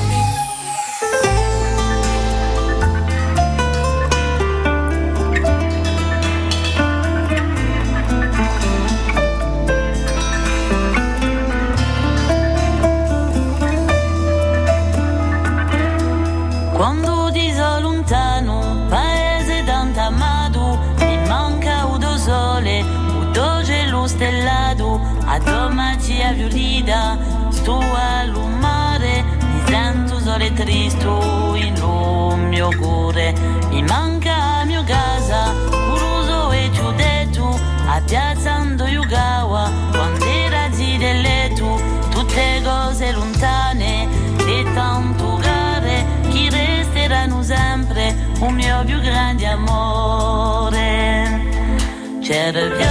Quando ti so lontano, paese tanto amato, mi manca udo sole, udo cielo stellato, a domacia violita, sto al mare, mi sento sole triste in lo mio cuore, mi manca mia casa, curoso e ciudetto, a piazzando Yugawa, quando era zidelletto, tutte cose lontane, e tanto gare, chi resteranno sempre un mio più grande amore. Cervioni,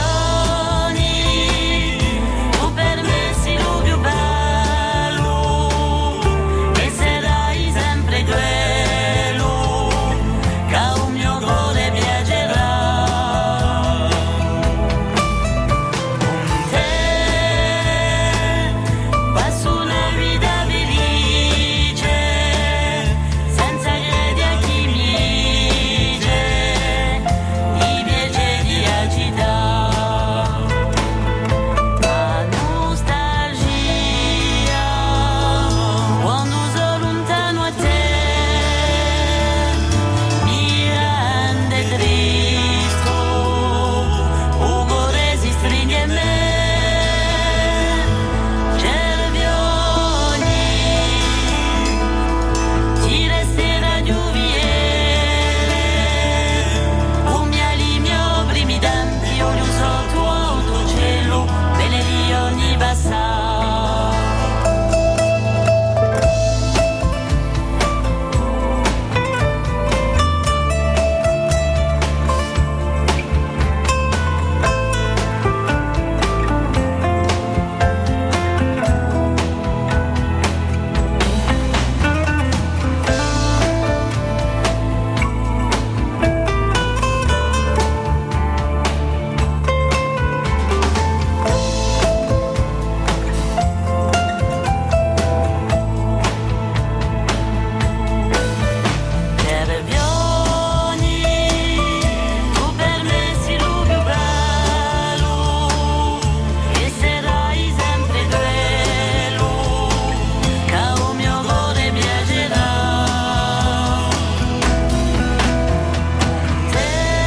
tu per me sei lo più bello e sarai sempre quello che a un mio cuore piacerà. Con te passo una vita felice, senza credi a chi mi dice i piaceri agità. La nostalgia, quando sono lontano a te, mi rende triste, o cuore si stringe a me. Cervioni, ti resterà gioviere, un mio primi tempi, io li uso tuo autocielo, bene lì ogni passaggio. Cervioni, tu per me sei lo più bello e sarai sempre quello che a un mio cuore piacerà. Con te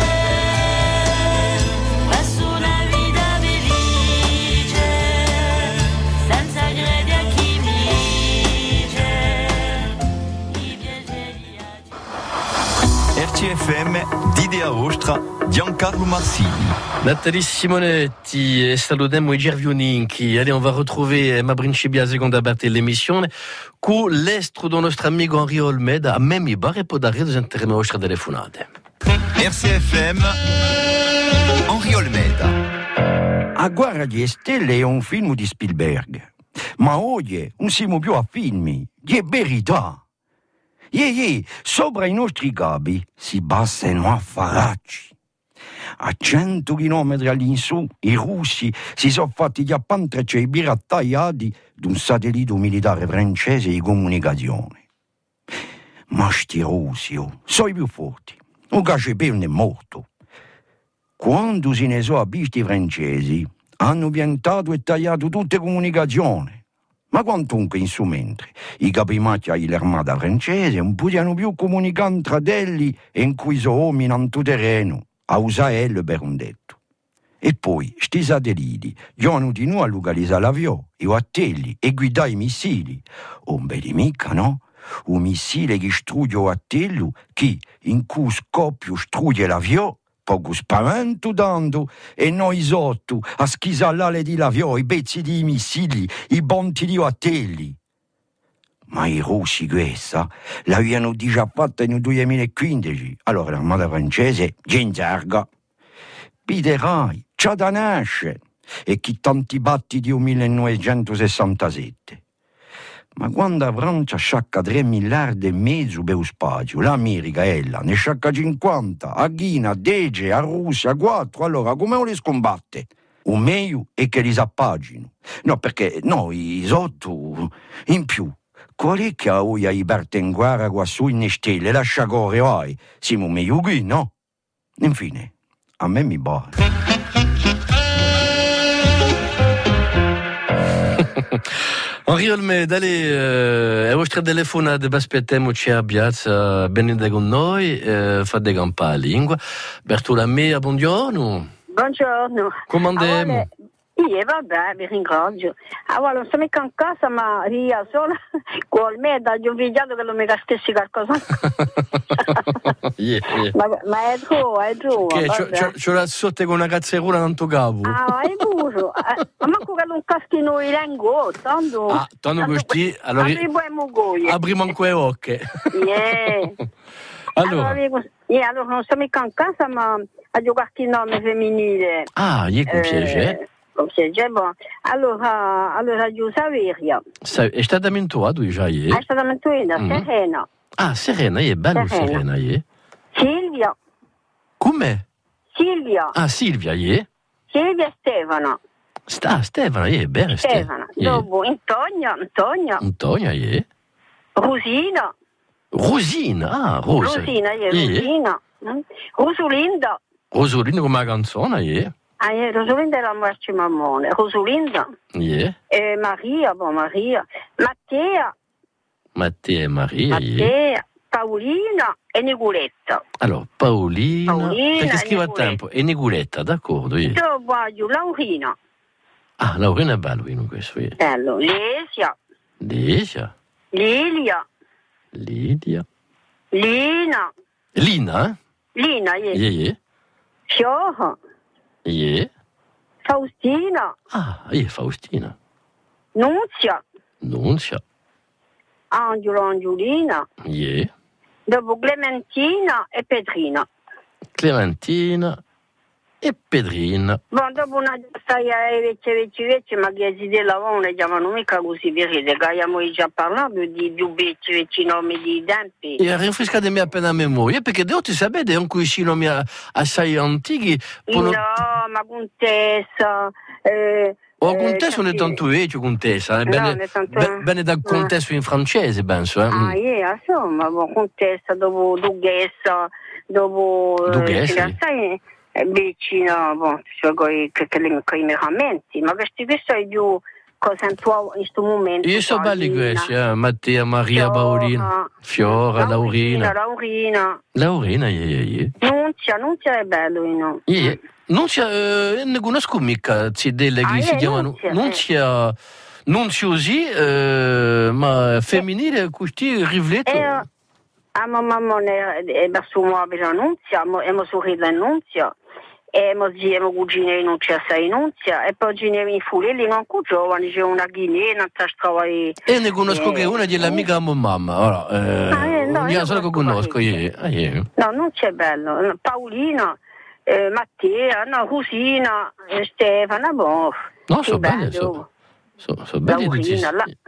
passo una vita felice, senza credi a chi mi dice i piaceri agità. RCFM, Didea Ostra, Giancarlo Marsini. Nathalie Simonetti e saludemo i Gervioninchi. Allez, on va retrouver ma principia seconda parte dell'emissione con l'estro del nostro amico Henri Olmeda. A me mi pare può dare delle nostre telefonate. RCFM, Henri Olmeda. A Guerra di Stelle è un film di Spielberg, ma oggi non siamo più a film, è verità. Sopra i nostri capi si passano affaraggi. A 100 chilometri all'insù i russi si sono fatti gli appantreci e i pirattaiati di un satellite militare francese di comunicazione. Ma sti russi sono i più forti. Un cacciaperne è morto. Quando se ne sono visti i francesi, hanno piantato e tagliato tutte le comunicazioni. Ma quantunque in su mentre i capimacchi dell'armata francese non potevano più comunicare tra delli e in cui sono uomini in terreno, a usare per un detto. E poi, sti satelliti, hanno di nuovo a localizzare l'avione, i wattelli e guidare i missili. Un bel mica, no? Un missile che strugge il wattello, che in cui scoppio strugge l'avione, poco spavento dando, e noi sotto a schisallare di l'avione, i pezzi di missili, i bonti di wattelli. Ma i russi questa l'avevano già fatta nel 2015, allora l'armata francese, Genzarga, spiderai, c'ha da nascere. E chi tanti battiti del 1967. Ma quando la Francia sciacca 3 miliardi e mezzo per lo spazio, l'America ne sciacca 50, a China 10, a Russia 4, allora come le scombatte? O meglio è che li s'appagino. No, perché noi sotto, in più, qual è che ora i partenguara qua su in stelle, lascia correre, vai, siamo meglio qui, no? Infine, a me mi basta. Henri Olmed, allez, la vostra telefonata, vi aspettiamo a piazza, venite con noi, fate campare la lingua. Bertolomeo, buongiorno. Buongiorno. Come andiamo? Io vabbè, vi ringrazio. Allora, non sono mica in casa, ma io sola con me, gli ho vigiato che non mi gastessi qualcosa. Ma è tuo. C'ho la sotto con una cazzeruola tanto capo. Ah, è puro. Ma manco che non caschino i lengo, tanto. Ah, tanto questi, allora. Apriamo anche le ocche. Allora non sono mica in casa, ma a giocare il nome femminile. Ah, io con piacere. Bon. Allora io Saveria. È stata mentuata già ieri? È stata mentuata, Serena. Ah, Serena, è bello Serena, Silvia. Come? Silvia. Ah, Silvia, Silvia e Stefano. Stefano, è bene Stefano. Dopo Antonia, Rosina. Rosina, Rosa. Rosina. Rosolinda. Rosolinda come la canzone, Rosolinda è la Marci Mammone. Rosolinda. Maria. Mattea e Maria. Paolina e Nicoletta. Allora, Paolina perché scrivo a tempo. E Nicoletta, d'accordo. Dopo Laurina. Ah, Laurina è bello in questo. Bello. Lesia. Lilia. Lina. Lina, Fiora. Faustina. Ah, Faustina. Nunzia. Angiolina. Dopo Clementina e Pedrina. Bon, dopo una stai vecchie, ma che si lavoro ne chiamano mica così, perché abbiamo già parlato di più vecchi nomi di tempi. E rinfrescatemi appena a memoria, perché devo sapere è un quei nomi assai antichi. No, ma Contessa. Contessa non è tanto vecchio, Contessa. Bene da Contessa in francese, penso. Insomma, Contessa, dopo Duchessa, sai, vicino, coi meramenti, ma questi sono più cose in questo momento. Io so belli questi, Mattea, Maria, Paolina, Fiora, Laurina. Nunzia è bello, no? Nunzia, ne conosco mica, delle che si chiamano Nunziosi, ma femminile, questi riflettono. Mamma è verso muovere Nunzia, e mia sorella Nunzia, e mia cugina Nunzia sei Nunzia, e poi in Fulelli non più giovani, c'è una Guinea, e ne conosco che una dell'amica a mia mamma, io solo che conosco. No, Nunzia è bello, Paolina, Mattea, Rosina, Stefano, boh. No, sono belle, sono belle tutti.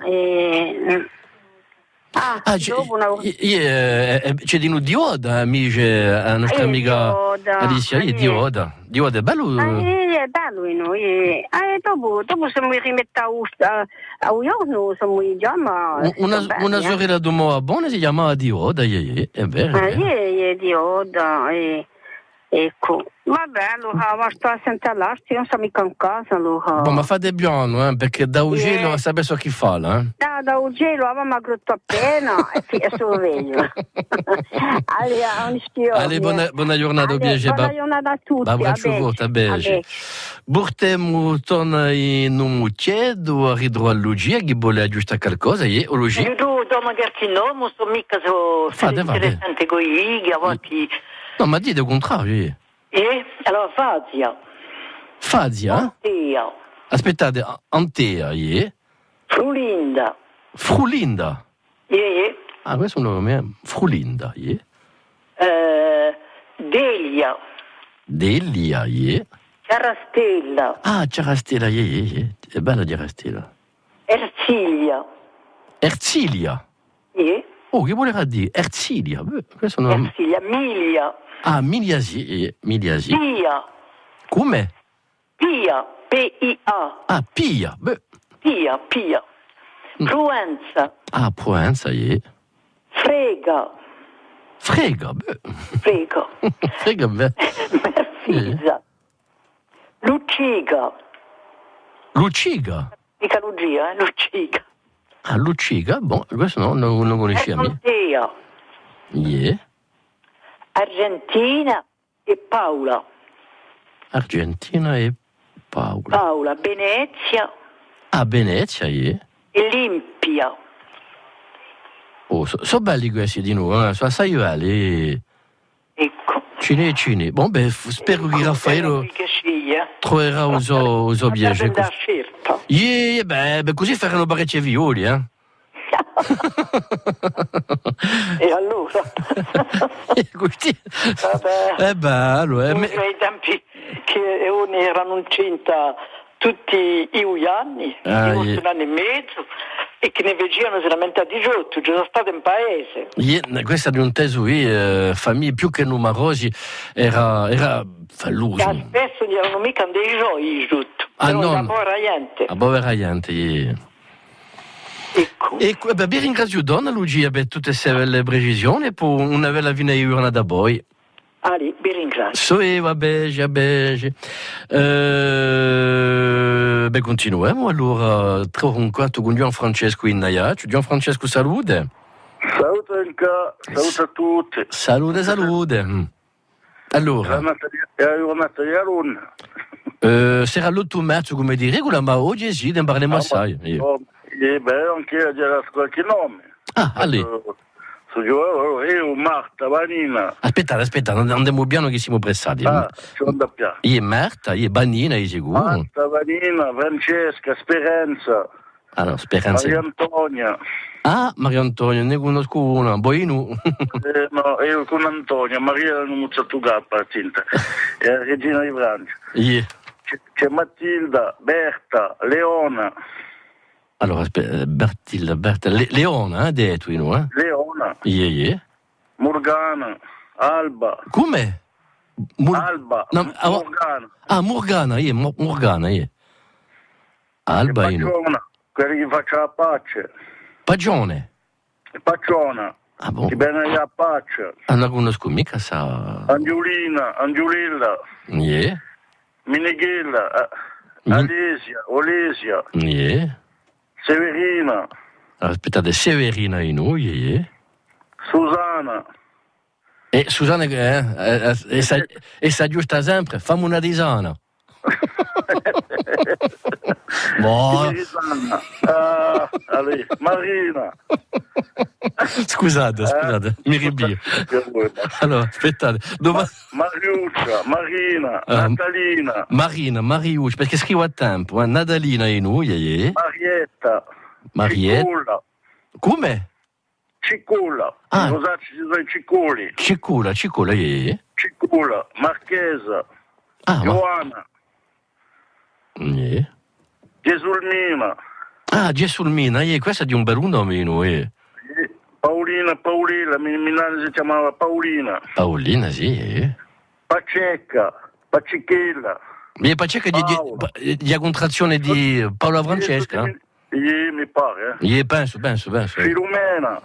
C'è di un Dioda, amici, la nostra amica Alicia, Dioda è bello? È bello, dopo se mi rimette a giorno, se mi chiama... Una sorella di Moa Buona si chiamava Dioda, è vero. Dioda, ecco. Vabbè, allora, sto a sentarl'arti, non sto mica in casa, allora. Ma fate piano, perché da Ugelo sapete so chi fa, Da Ugelo avevamo aggrotto appena e sono veglio. Allora, buona giornata, piacere. Buona giornata a tutti. Abbraccio forte, a bene. Portiamo torna in un mucchiedo a ridroallogia, che vuole aggiustare qualcosa, o logia? Io devo dire che no, non sto mica so interessante con i avanti. No, ma dite il contrario. Allora Fazia? Antea. Aspettate, Antea, Frulinda? Ah, questo è un nome, Frulinda, Delia. Delia, yeah. Ciarastella. Ah, Ciarastella, yeah. È bella Ciarastella. Erzilia. Erzilia? Yeah. Oh, che voleva dire? Erzilia. Questo non... Erzilia, Milia. Ah, Miliasi. Pia. Come? Pia, P-I-A. Ah, Pia. Pia. Proenza. Ah, Proenza, yeah. Frega. Frega, beh. Merfisa. Luciga. Mica Lucia, Luciga. Ah, Luciga? Boh, questo no, non conosciamo. Ermontea. Yeah. Argentina e Paola. Paola, Venezia. Ah, Venezia, yeah. E Limpia. Oh, so belli questi di noi, sono assai belli. Ecco. Cine. Bon, beh, spero che Raffaello troverà os obiettivi. Beh, così faranno parecchie violi, eh? E allora? È bello, ai tempi che erano incinta tutti i anni, un anno e mezzo, e che ne vedevano solamente a 18, già stato in paese. Questa di un teso famiglie più che numerosi era falluso. Spesso non erano mica dei gioi, giusto. Ah, no. A povera gente. Ecco, vi ringrazio Donna Lucia per tutte queste belle precisioni e per una bella fine di giornata da voi. Ali, vi ringrazio. Soeva, beige. Continuiamo allora. Trovo un quarto con Gianfrancesco in Naiac. Gianfrancesco, salute. Salute Enca, salute a tutti. Salute. Allora. Sarà l'8 marzo come di regola, ma oggi sì, ne parliamo assai. Anche c'era qualche nome. Allì. Io, Marta, Vanina. Aspetta, andiamo piano che siamo pressati. Io Marta, io Vanina, io sicuro. Marta, Vanina, Francesca, Speranza. Allora, Speranza. Maria Antonia. Ah, Maria Antonia, ne conosco una, Boinu. No, io con Antonia, Maria non mi c'è tu partita. È Regina di Francia. C'è Matilda, Berta, Leona. Allora, Berta, Leona, detto io, eh? Leona. Yeah. Morgana, Alba. Come? Alba. No, Morgana. Ah, Morgana, Alba, Pagiona, quelli che faccia la pace. Pagione. Pacciona. Ah, boh. Che bene la pace. Non conosco mica sa. Angiulilla. Yeah. Minighella, Olesia. Yeah. Severina. Aspettate, Severina in noi, Susana. Susana e sa giusta sempre, fammi una risana. Marina. Scusate, mi ribio. Allora, aspettate. Mariuccia, Marina, Natalina. Mariuccia, perché scrivo a tempo. Natalina in noi, Marietta. Ciculla. Come? Ciculla. Cos'è ci sono i ciculi? Ciculla, Ciculla, Marchesa. Joana. Gesulmina. Ah, Gesulmina, questo è di un bel nome noi. Paolina, Milano si chiamava Paolina. Paolina, sì. Pacecca, Pacicchella. Pacecca di contrazione di Paola Francesca? Mi pare. Penso. Filomena.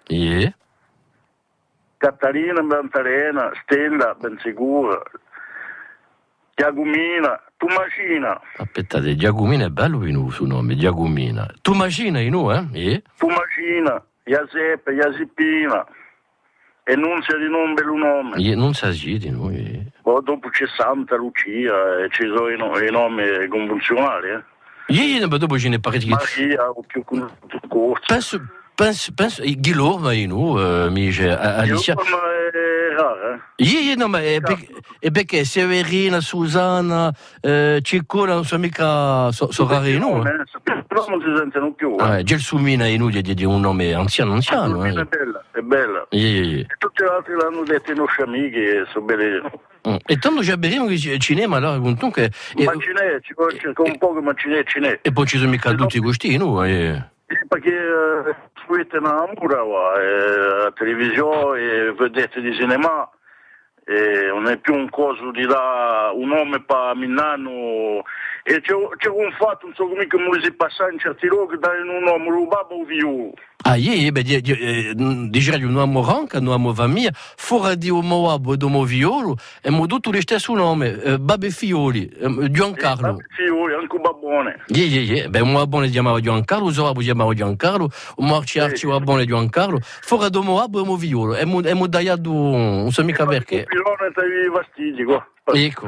Catarina, Bantalena, Stella, ben sicura. Giacomina, Tomasina. Aspettate, Giacomina è bello il suo nome, Giacomina. Tomasina in noi, Tomasina, Giuseppe, Giuseppina. E non si di nome bello nome. Non si di noi. Dopo c'è Santa Lucia e ci sono i nomi convenzionali, dopo ce ne pare che... Maria, o più corso. Penso, Guilorma in noi, Alicia. Guilorma è rara, no, ma è perché Severina, Susana, Ciccona non sono mica rare in noi. Però non si sentono più. Gelsumina in noi è un nome anziano. È bella. E tutti gli altri l'hanno detto i nostri amici e sono belli. E tanto già beremo il cinema allora comunque Macinè, ci vuole un po' che cinè. E poi ci sono mica tutti i gusti, no? Perché scrivete una mura la televisione e vedete di cinema e non è più un coso di là un nome per Milano e c'è un fatto, non so come che mi si passa in certi luoghi da un uomo rubato o viu. Dicerai un uomo ranca, un uomo famiglia, fuori di un uomo domo violo e mo tutto lo stesso nome, Babbe Fioli, Giancarlo. Babbe Fioli, anche un babbone. Beh, un uomo si chiamava Giancarlo, un uomo si chiamava Giancarlo, un marciarci un uomo Giancarlo, fuori di un uomo violo, e mo dagliato, non so mica perché. Il pilone tavi i vastigi, qua. Ecco.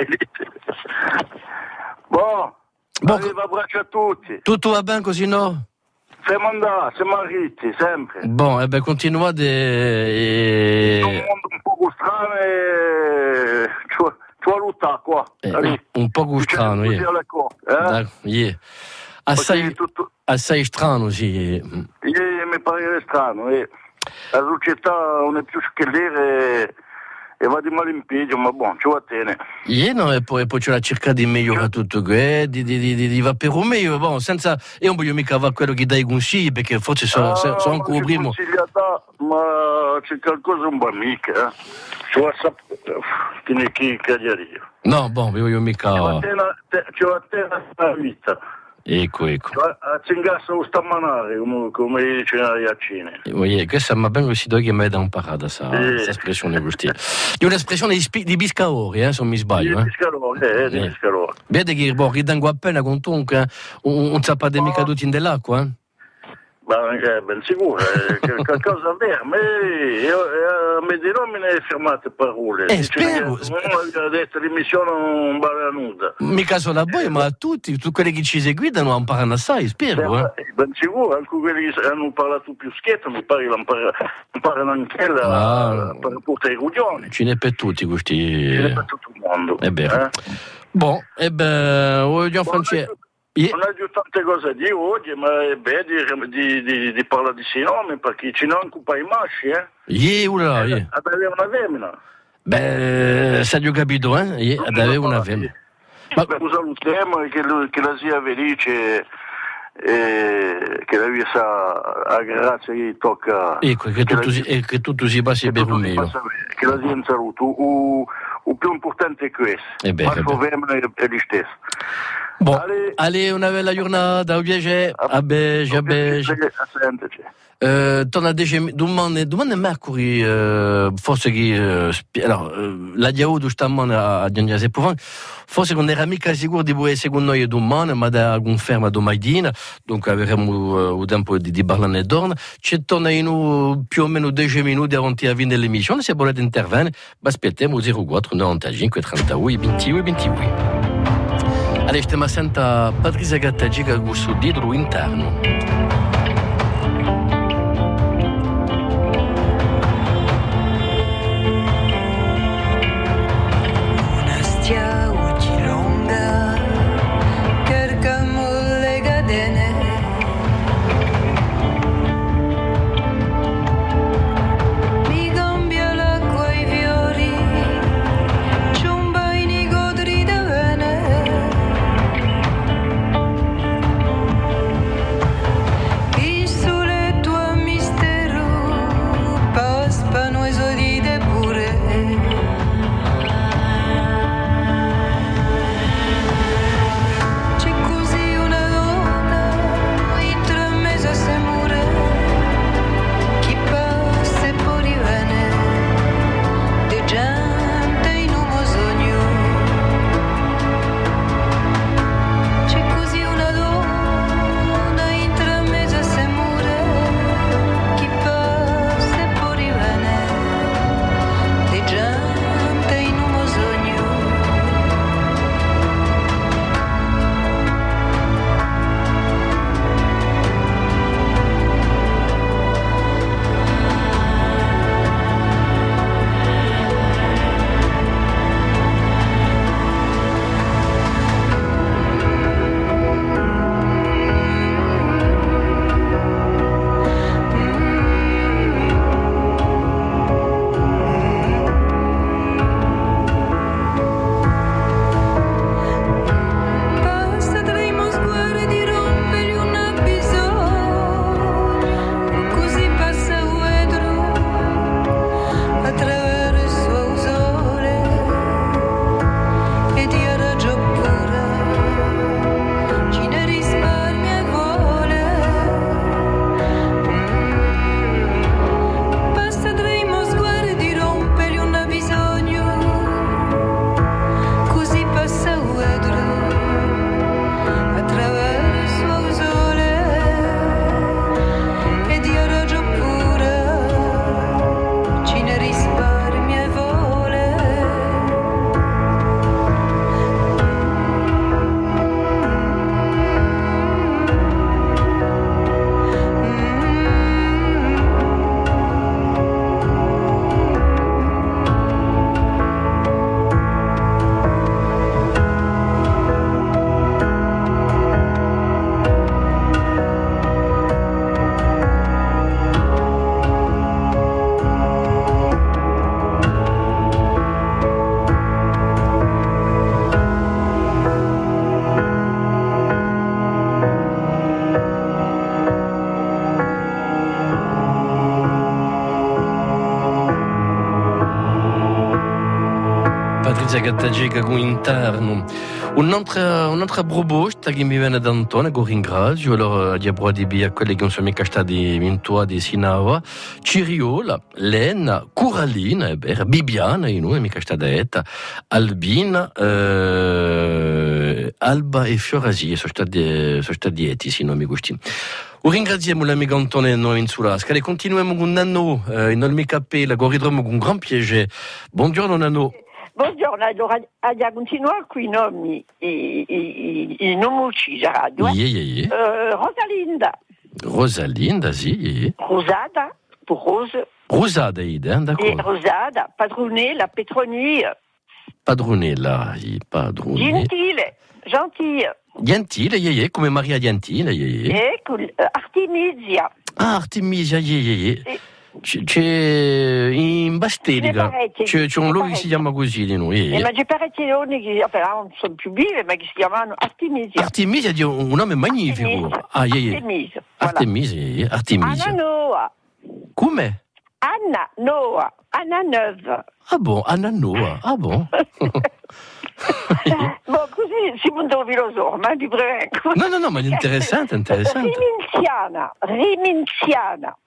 Arriva abbraccio a tutti. Tutto va bene così, no? Siamo andati, siamo arrivati, sempre. Continuate. Un mondo un po' strano e ci vuole lottare qua. Un po' strano, assai strano, sì. Mi pare strano, la società non è più schellere e va di malimpeggio, ma ci va bene. E poi c'è la cerca di migliorare tutto, di va per un meglio, senza, io non voglio mica avere quello che dai consigli, perché forse sono ancora primo. Ma c'è qualcosa un po' mica, ci va sapere chi cagliaria. No, voglio mica. Ci va bene la vita. Ecco. A Cingassa o stammanare, come dice la Iacine. Questa ma ben si che mi dà un parada questa espressione così. È un'espressione di Biscaori, se non mi sbaglio. Di Biscaori. Vede che ridango appena con tunca un zappa di mica tutti in dell'acqua, ben sicuro, qualcosa vero, ma mi denomine fermate parole. Spero. Non ha detto l'emissione non vale nuda. Mica solo a voi, ma a tutti quelli che ci seguitano imparano assai, spero. Ben sicuro, anche quelli che hanno parlato più schietto, mi pare imparano anche per portare i rugioni. Ce n'è per tutti questi. Ce n'è per tutto il mondo. È vero. Voglio Francesco. Non ho giù tante cose di oggi, ma è bello di parlare di questi nomi, perché ci non occupa i maschi, Ad avere una femmina. Sergio capito, ad avere una femmina. Ma salutiamo e che la sia felice che la via sa a grazia che tocca. Ecco, che tutto si passi per un meglio. Che la sia in salute. Il più importante è questo. Ma il problema è lo stesso. Allez, una bella giornata, un piacere, a beige. Torna a dire domani mercoledì, forse che la diaudo stamane a Giangiase Povan, forse non era mica sicuro di essere secondo noi domani, ma da conferma domattina, dunque avremo il tempo di parlare d'orna. Ci torna in più o meno 10 minuti avanti a fine dell'emissione, se volete intervenire, aspettiamo 04 95 31 21 22. Allez, stiamo a Patrizia Gattaggi che ha gusto dietro interno. Patrizia Gattagica con interno. Un'altra proposta che mi viene da Antone, che ringrazio, allora di abro di via quelli che non sono mica stati vintua di Sinawa, Ciriola, Lena, Corallina, Bibiana, in noi mica stata detta, Albina, Alba e Fiorasie, sono stati eti, se non mi gusti. Ringraziamo l'amico Antone e noi in Sulasca e continuiamo con Nano in il cappella, che ridromo con gran piacere. Buongiorno Nano. Buongiorno, allora a continuare qui i nomi, i nomi uccisi a radio. Rosalinda, sì. Rosada, pour Rose. Rosada, d'accordo. E Rosada, Padronella, Petronilla. Padronella. Gentile, come Maria Gentile, Ecco, Artemisia. Ah, Artemisia, C'è in Bastelica, c'è un luogo che si chiama così di noi. Ma c'è parecchie donne che non sono più vive, ma che si chiamano Artemisia. Artemisia è un nome magnifico. Artemisia. Artemisia. Anna Noa. Come? Anna Noa. Anna Neuve. Ah bon, Anna Noa. Ah bon. Boh, così si può filosofo, ma ti prego. No, ma è interessante. Riminziana.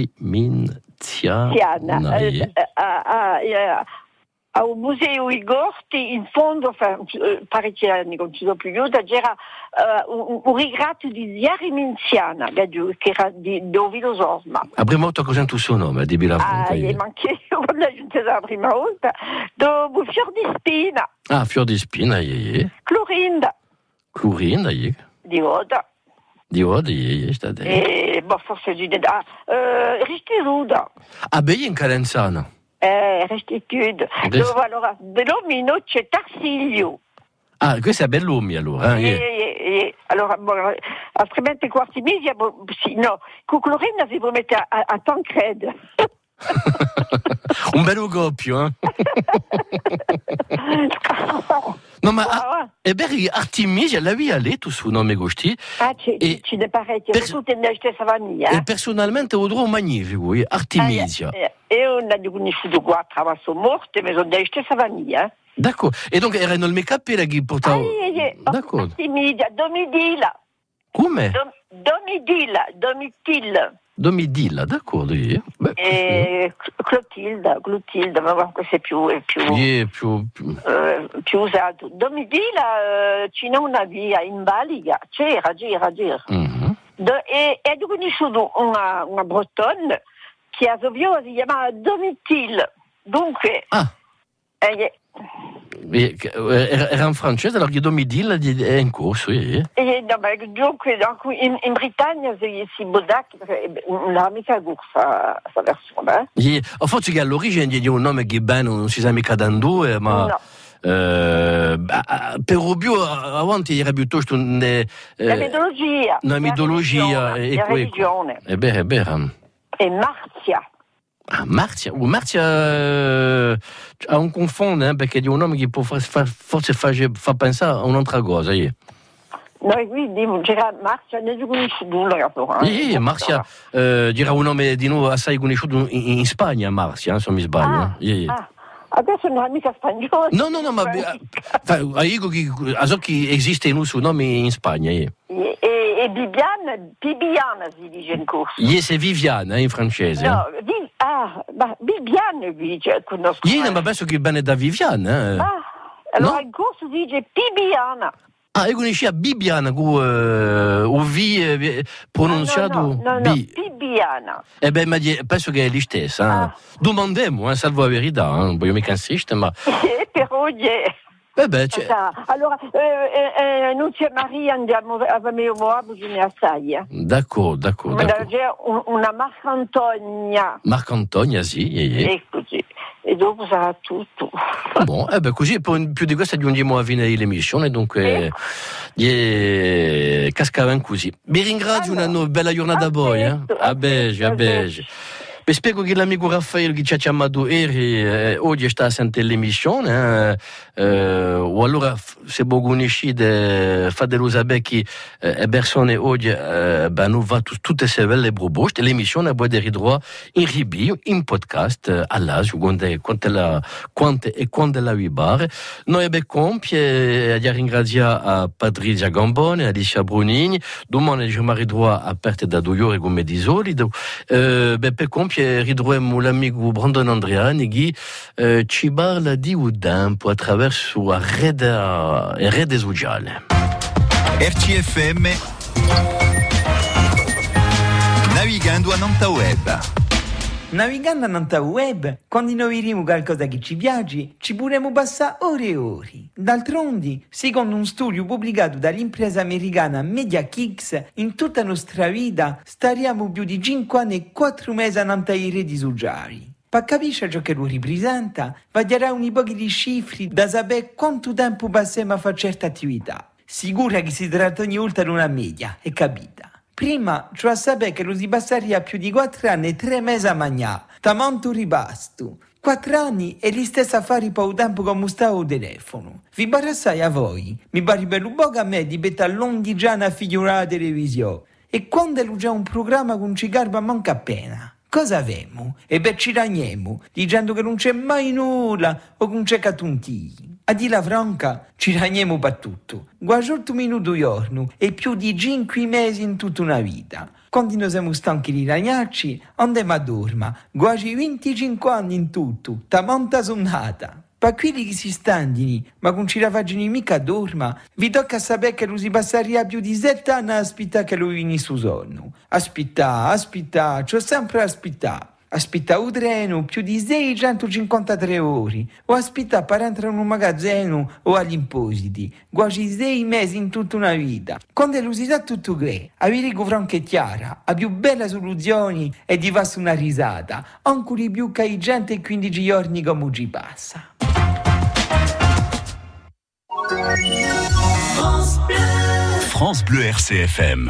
Al museo Igorti, in fondo, parecchi anni, non ci sono più, c'era un ritratto di Zia Riminziana, che era di filosofo. Avremmo avuto cosa il suo nome, di Bilavonca? Manché, quando è giunta la prima volta, dopo Fior di Spina. Ah, Fior di Spina, Clorinda, Di Oda. Sta dentro. Forse di Ristiruda. Ah, beh, in Calenzano. Restitude. Dove allora, Bellomino c'è Tarsiglio. Ah, questo è Bellumi allora. Allora, altrimenti quarti mesi, no, con Clorinda si può mettere a Tancred. Un bello goppio, No, ma è vero che Artemisia la via lì tu su nome gusti. Ci ne parecchie, tutte nella stessa famiglia. E personalmente ho trovato magnifico, Artemisia. E non ho conosciuto qua attraverso morte, ma sono nella stessa famiglia. D'accordo. E donc era nel make-up che portava. D'accordo. Artemisia, Domidilla. Come? Domitilla, d'accordo. Clotilda, ma questo è più usato. Domitilla, c'è una via in Valiga, c'era. Mm-hmm. E ho conosciuto una bretonne che a Sovio si chiamava Domitille. Dunque... Era in francese, allora che Domidilla è in corso. Dunque, in Britannia si bodac, non ha mica questa versione. Forse che all'origine di un nome che bene non si sa mica da due, ma... No. Per Rubio avanti era piuttosto una mitologia e religione. È vero. E Marzia. Ah, Marzia ha un confondo, perché è un nome che può forse fa pensare a un'altra cosa. Noi quindi c'era Marzia, ne conosciuto Marzia era un nome di noi assai conosciuto in Spagna, Marzia, se non mi sbaglio. Adesso non è mica spagnolo. No, ma so che esiste un suo nome in Spagna. E Bibiana si dice in corso. C'est Viviane in francese. No, ma Bibiane conosco. Ma penso che bene da Viviane. Allora no? In corso si dice Bibiana. Io conoscevo Bibiana, o V pronunciato Bibiana. Ma penso che è la stessa. Domandiamo, salvo la verità, non voglio mica insistere, ma... Però allora, Nunzia Maria andiamo a Meomoa, bisogna assai. D'accordo. Una Marcantonia, sì. E così. E dopo sarà tutto. Così più di questo aggiungiamo a fine dell'emissione, dunque cascava così. Vi ringrazio, una bella giornata a voi. A Beige. Spiego che l'amico Raffaele che ci ha chiamato ieri, oggi sta a sentire l'emissione, o allora se voi conoscete, fate lo sapere che le persone oggi hanno fatto tutte queste belle proposte, l'emissione può essere droit in ribio, in podcast, all'asio, quante e quando la vibare. Noi abbiamo compie, a ringraziare a Patrizia Gambone, a Alicia Brunini, domani ci ridroit aperte da 2 ore come di solito, per compie ridroiamo l'amico Brandon Andreani che ci parla di un tempo attraverso la rete sociale. RCFM Navigando a Nanta Web. Navigando a Nanta Web, quando noi vediamo qualcosa che ci piace, ci potremo passare ore e ore. D'altronde, secondo un studio pubblicato dall'impresa americana Media Kicks, in tutta la nostra vita staremo più di 5 anni e 4 mesi a Nanta i reti sociali. Per capire ciò che lo rappresenta, vaglierà un po' di cifre da sapere quanto tempo passiamo a fare certe attività. Sicura che si tratta ogni volta di una media, è capita. Prima, cioè a sapere che lo si passaria più di 4 anni e 3 mesi a mangiare, da molto ripasto. 4 anni e gli stessi affari per il tempo come stavo al telefono. Vi pare assai a voi? Mi pare bello poco a me di bettare l'ondigiana figura alla televisione. E quando è già un programma con ci garba manca appena. Cosa avemo? E per ci ragniamo, dicendo che non c'è mai nulla o che non c'è catunti. A dire la franca, ci ragniamo per tutto. Quasi 8 minuti giorno e più di 5 mesi in tutta una vita. Quando noi siamo stanchi di ragnarci, andiamo a dormire. Quasi 25 anni in tutto, da monta sonnata. Per quelli che si standini, ma con ci ravagini mica a dorma, vi tocca sapere che lo si passaria più di 7 anni a aspettare che lo vini su sonno. Aspettare, c'ho sempre aspettare. Aspettare un treno più di 653 ore, o aspettare per entrare in un magazzino o agli impositi, quasi 6 mesi in tutta una vita. Quando lo si sa tutto che, avere con franca e chiara, a più belle soluzioni e di farsi una risata, ancora di più che i 115 giorni come ci passa. France Bleu RCFM.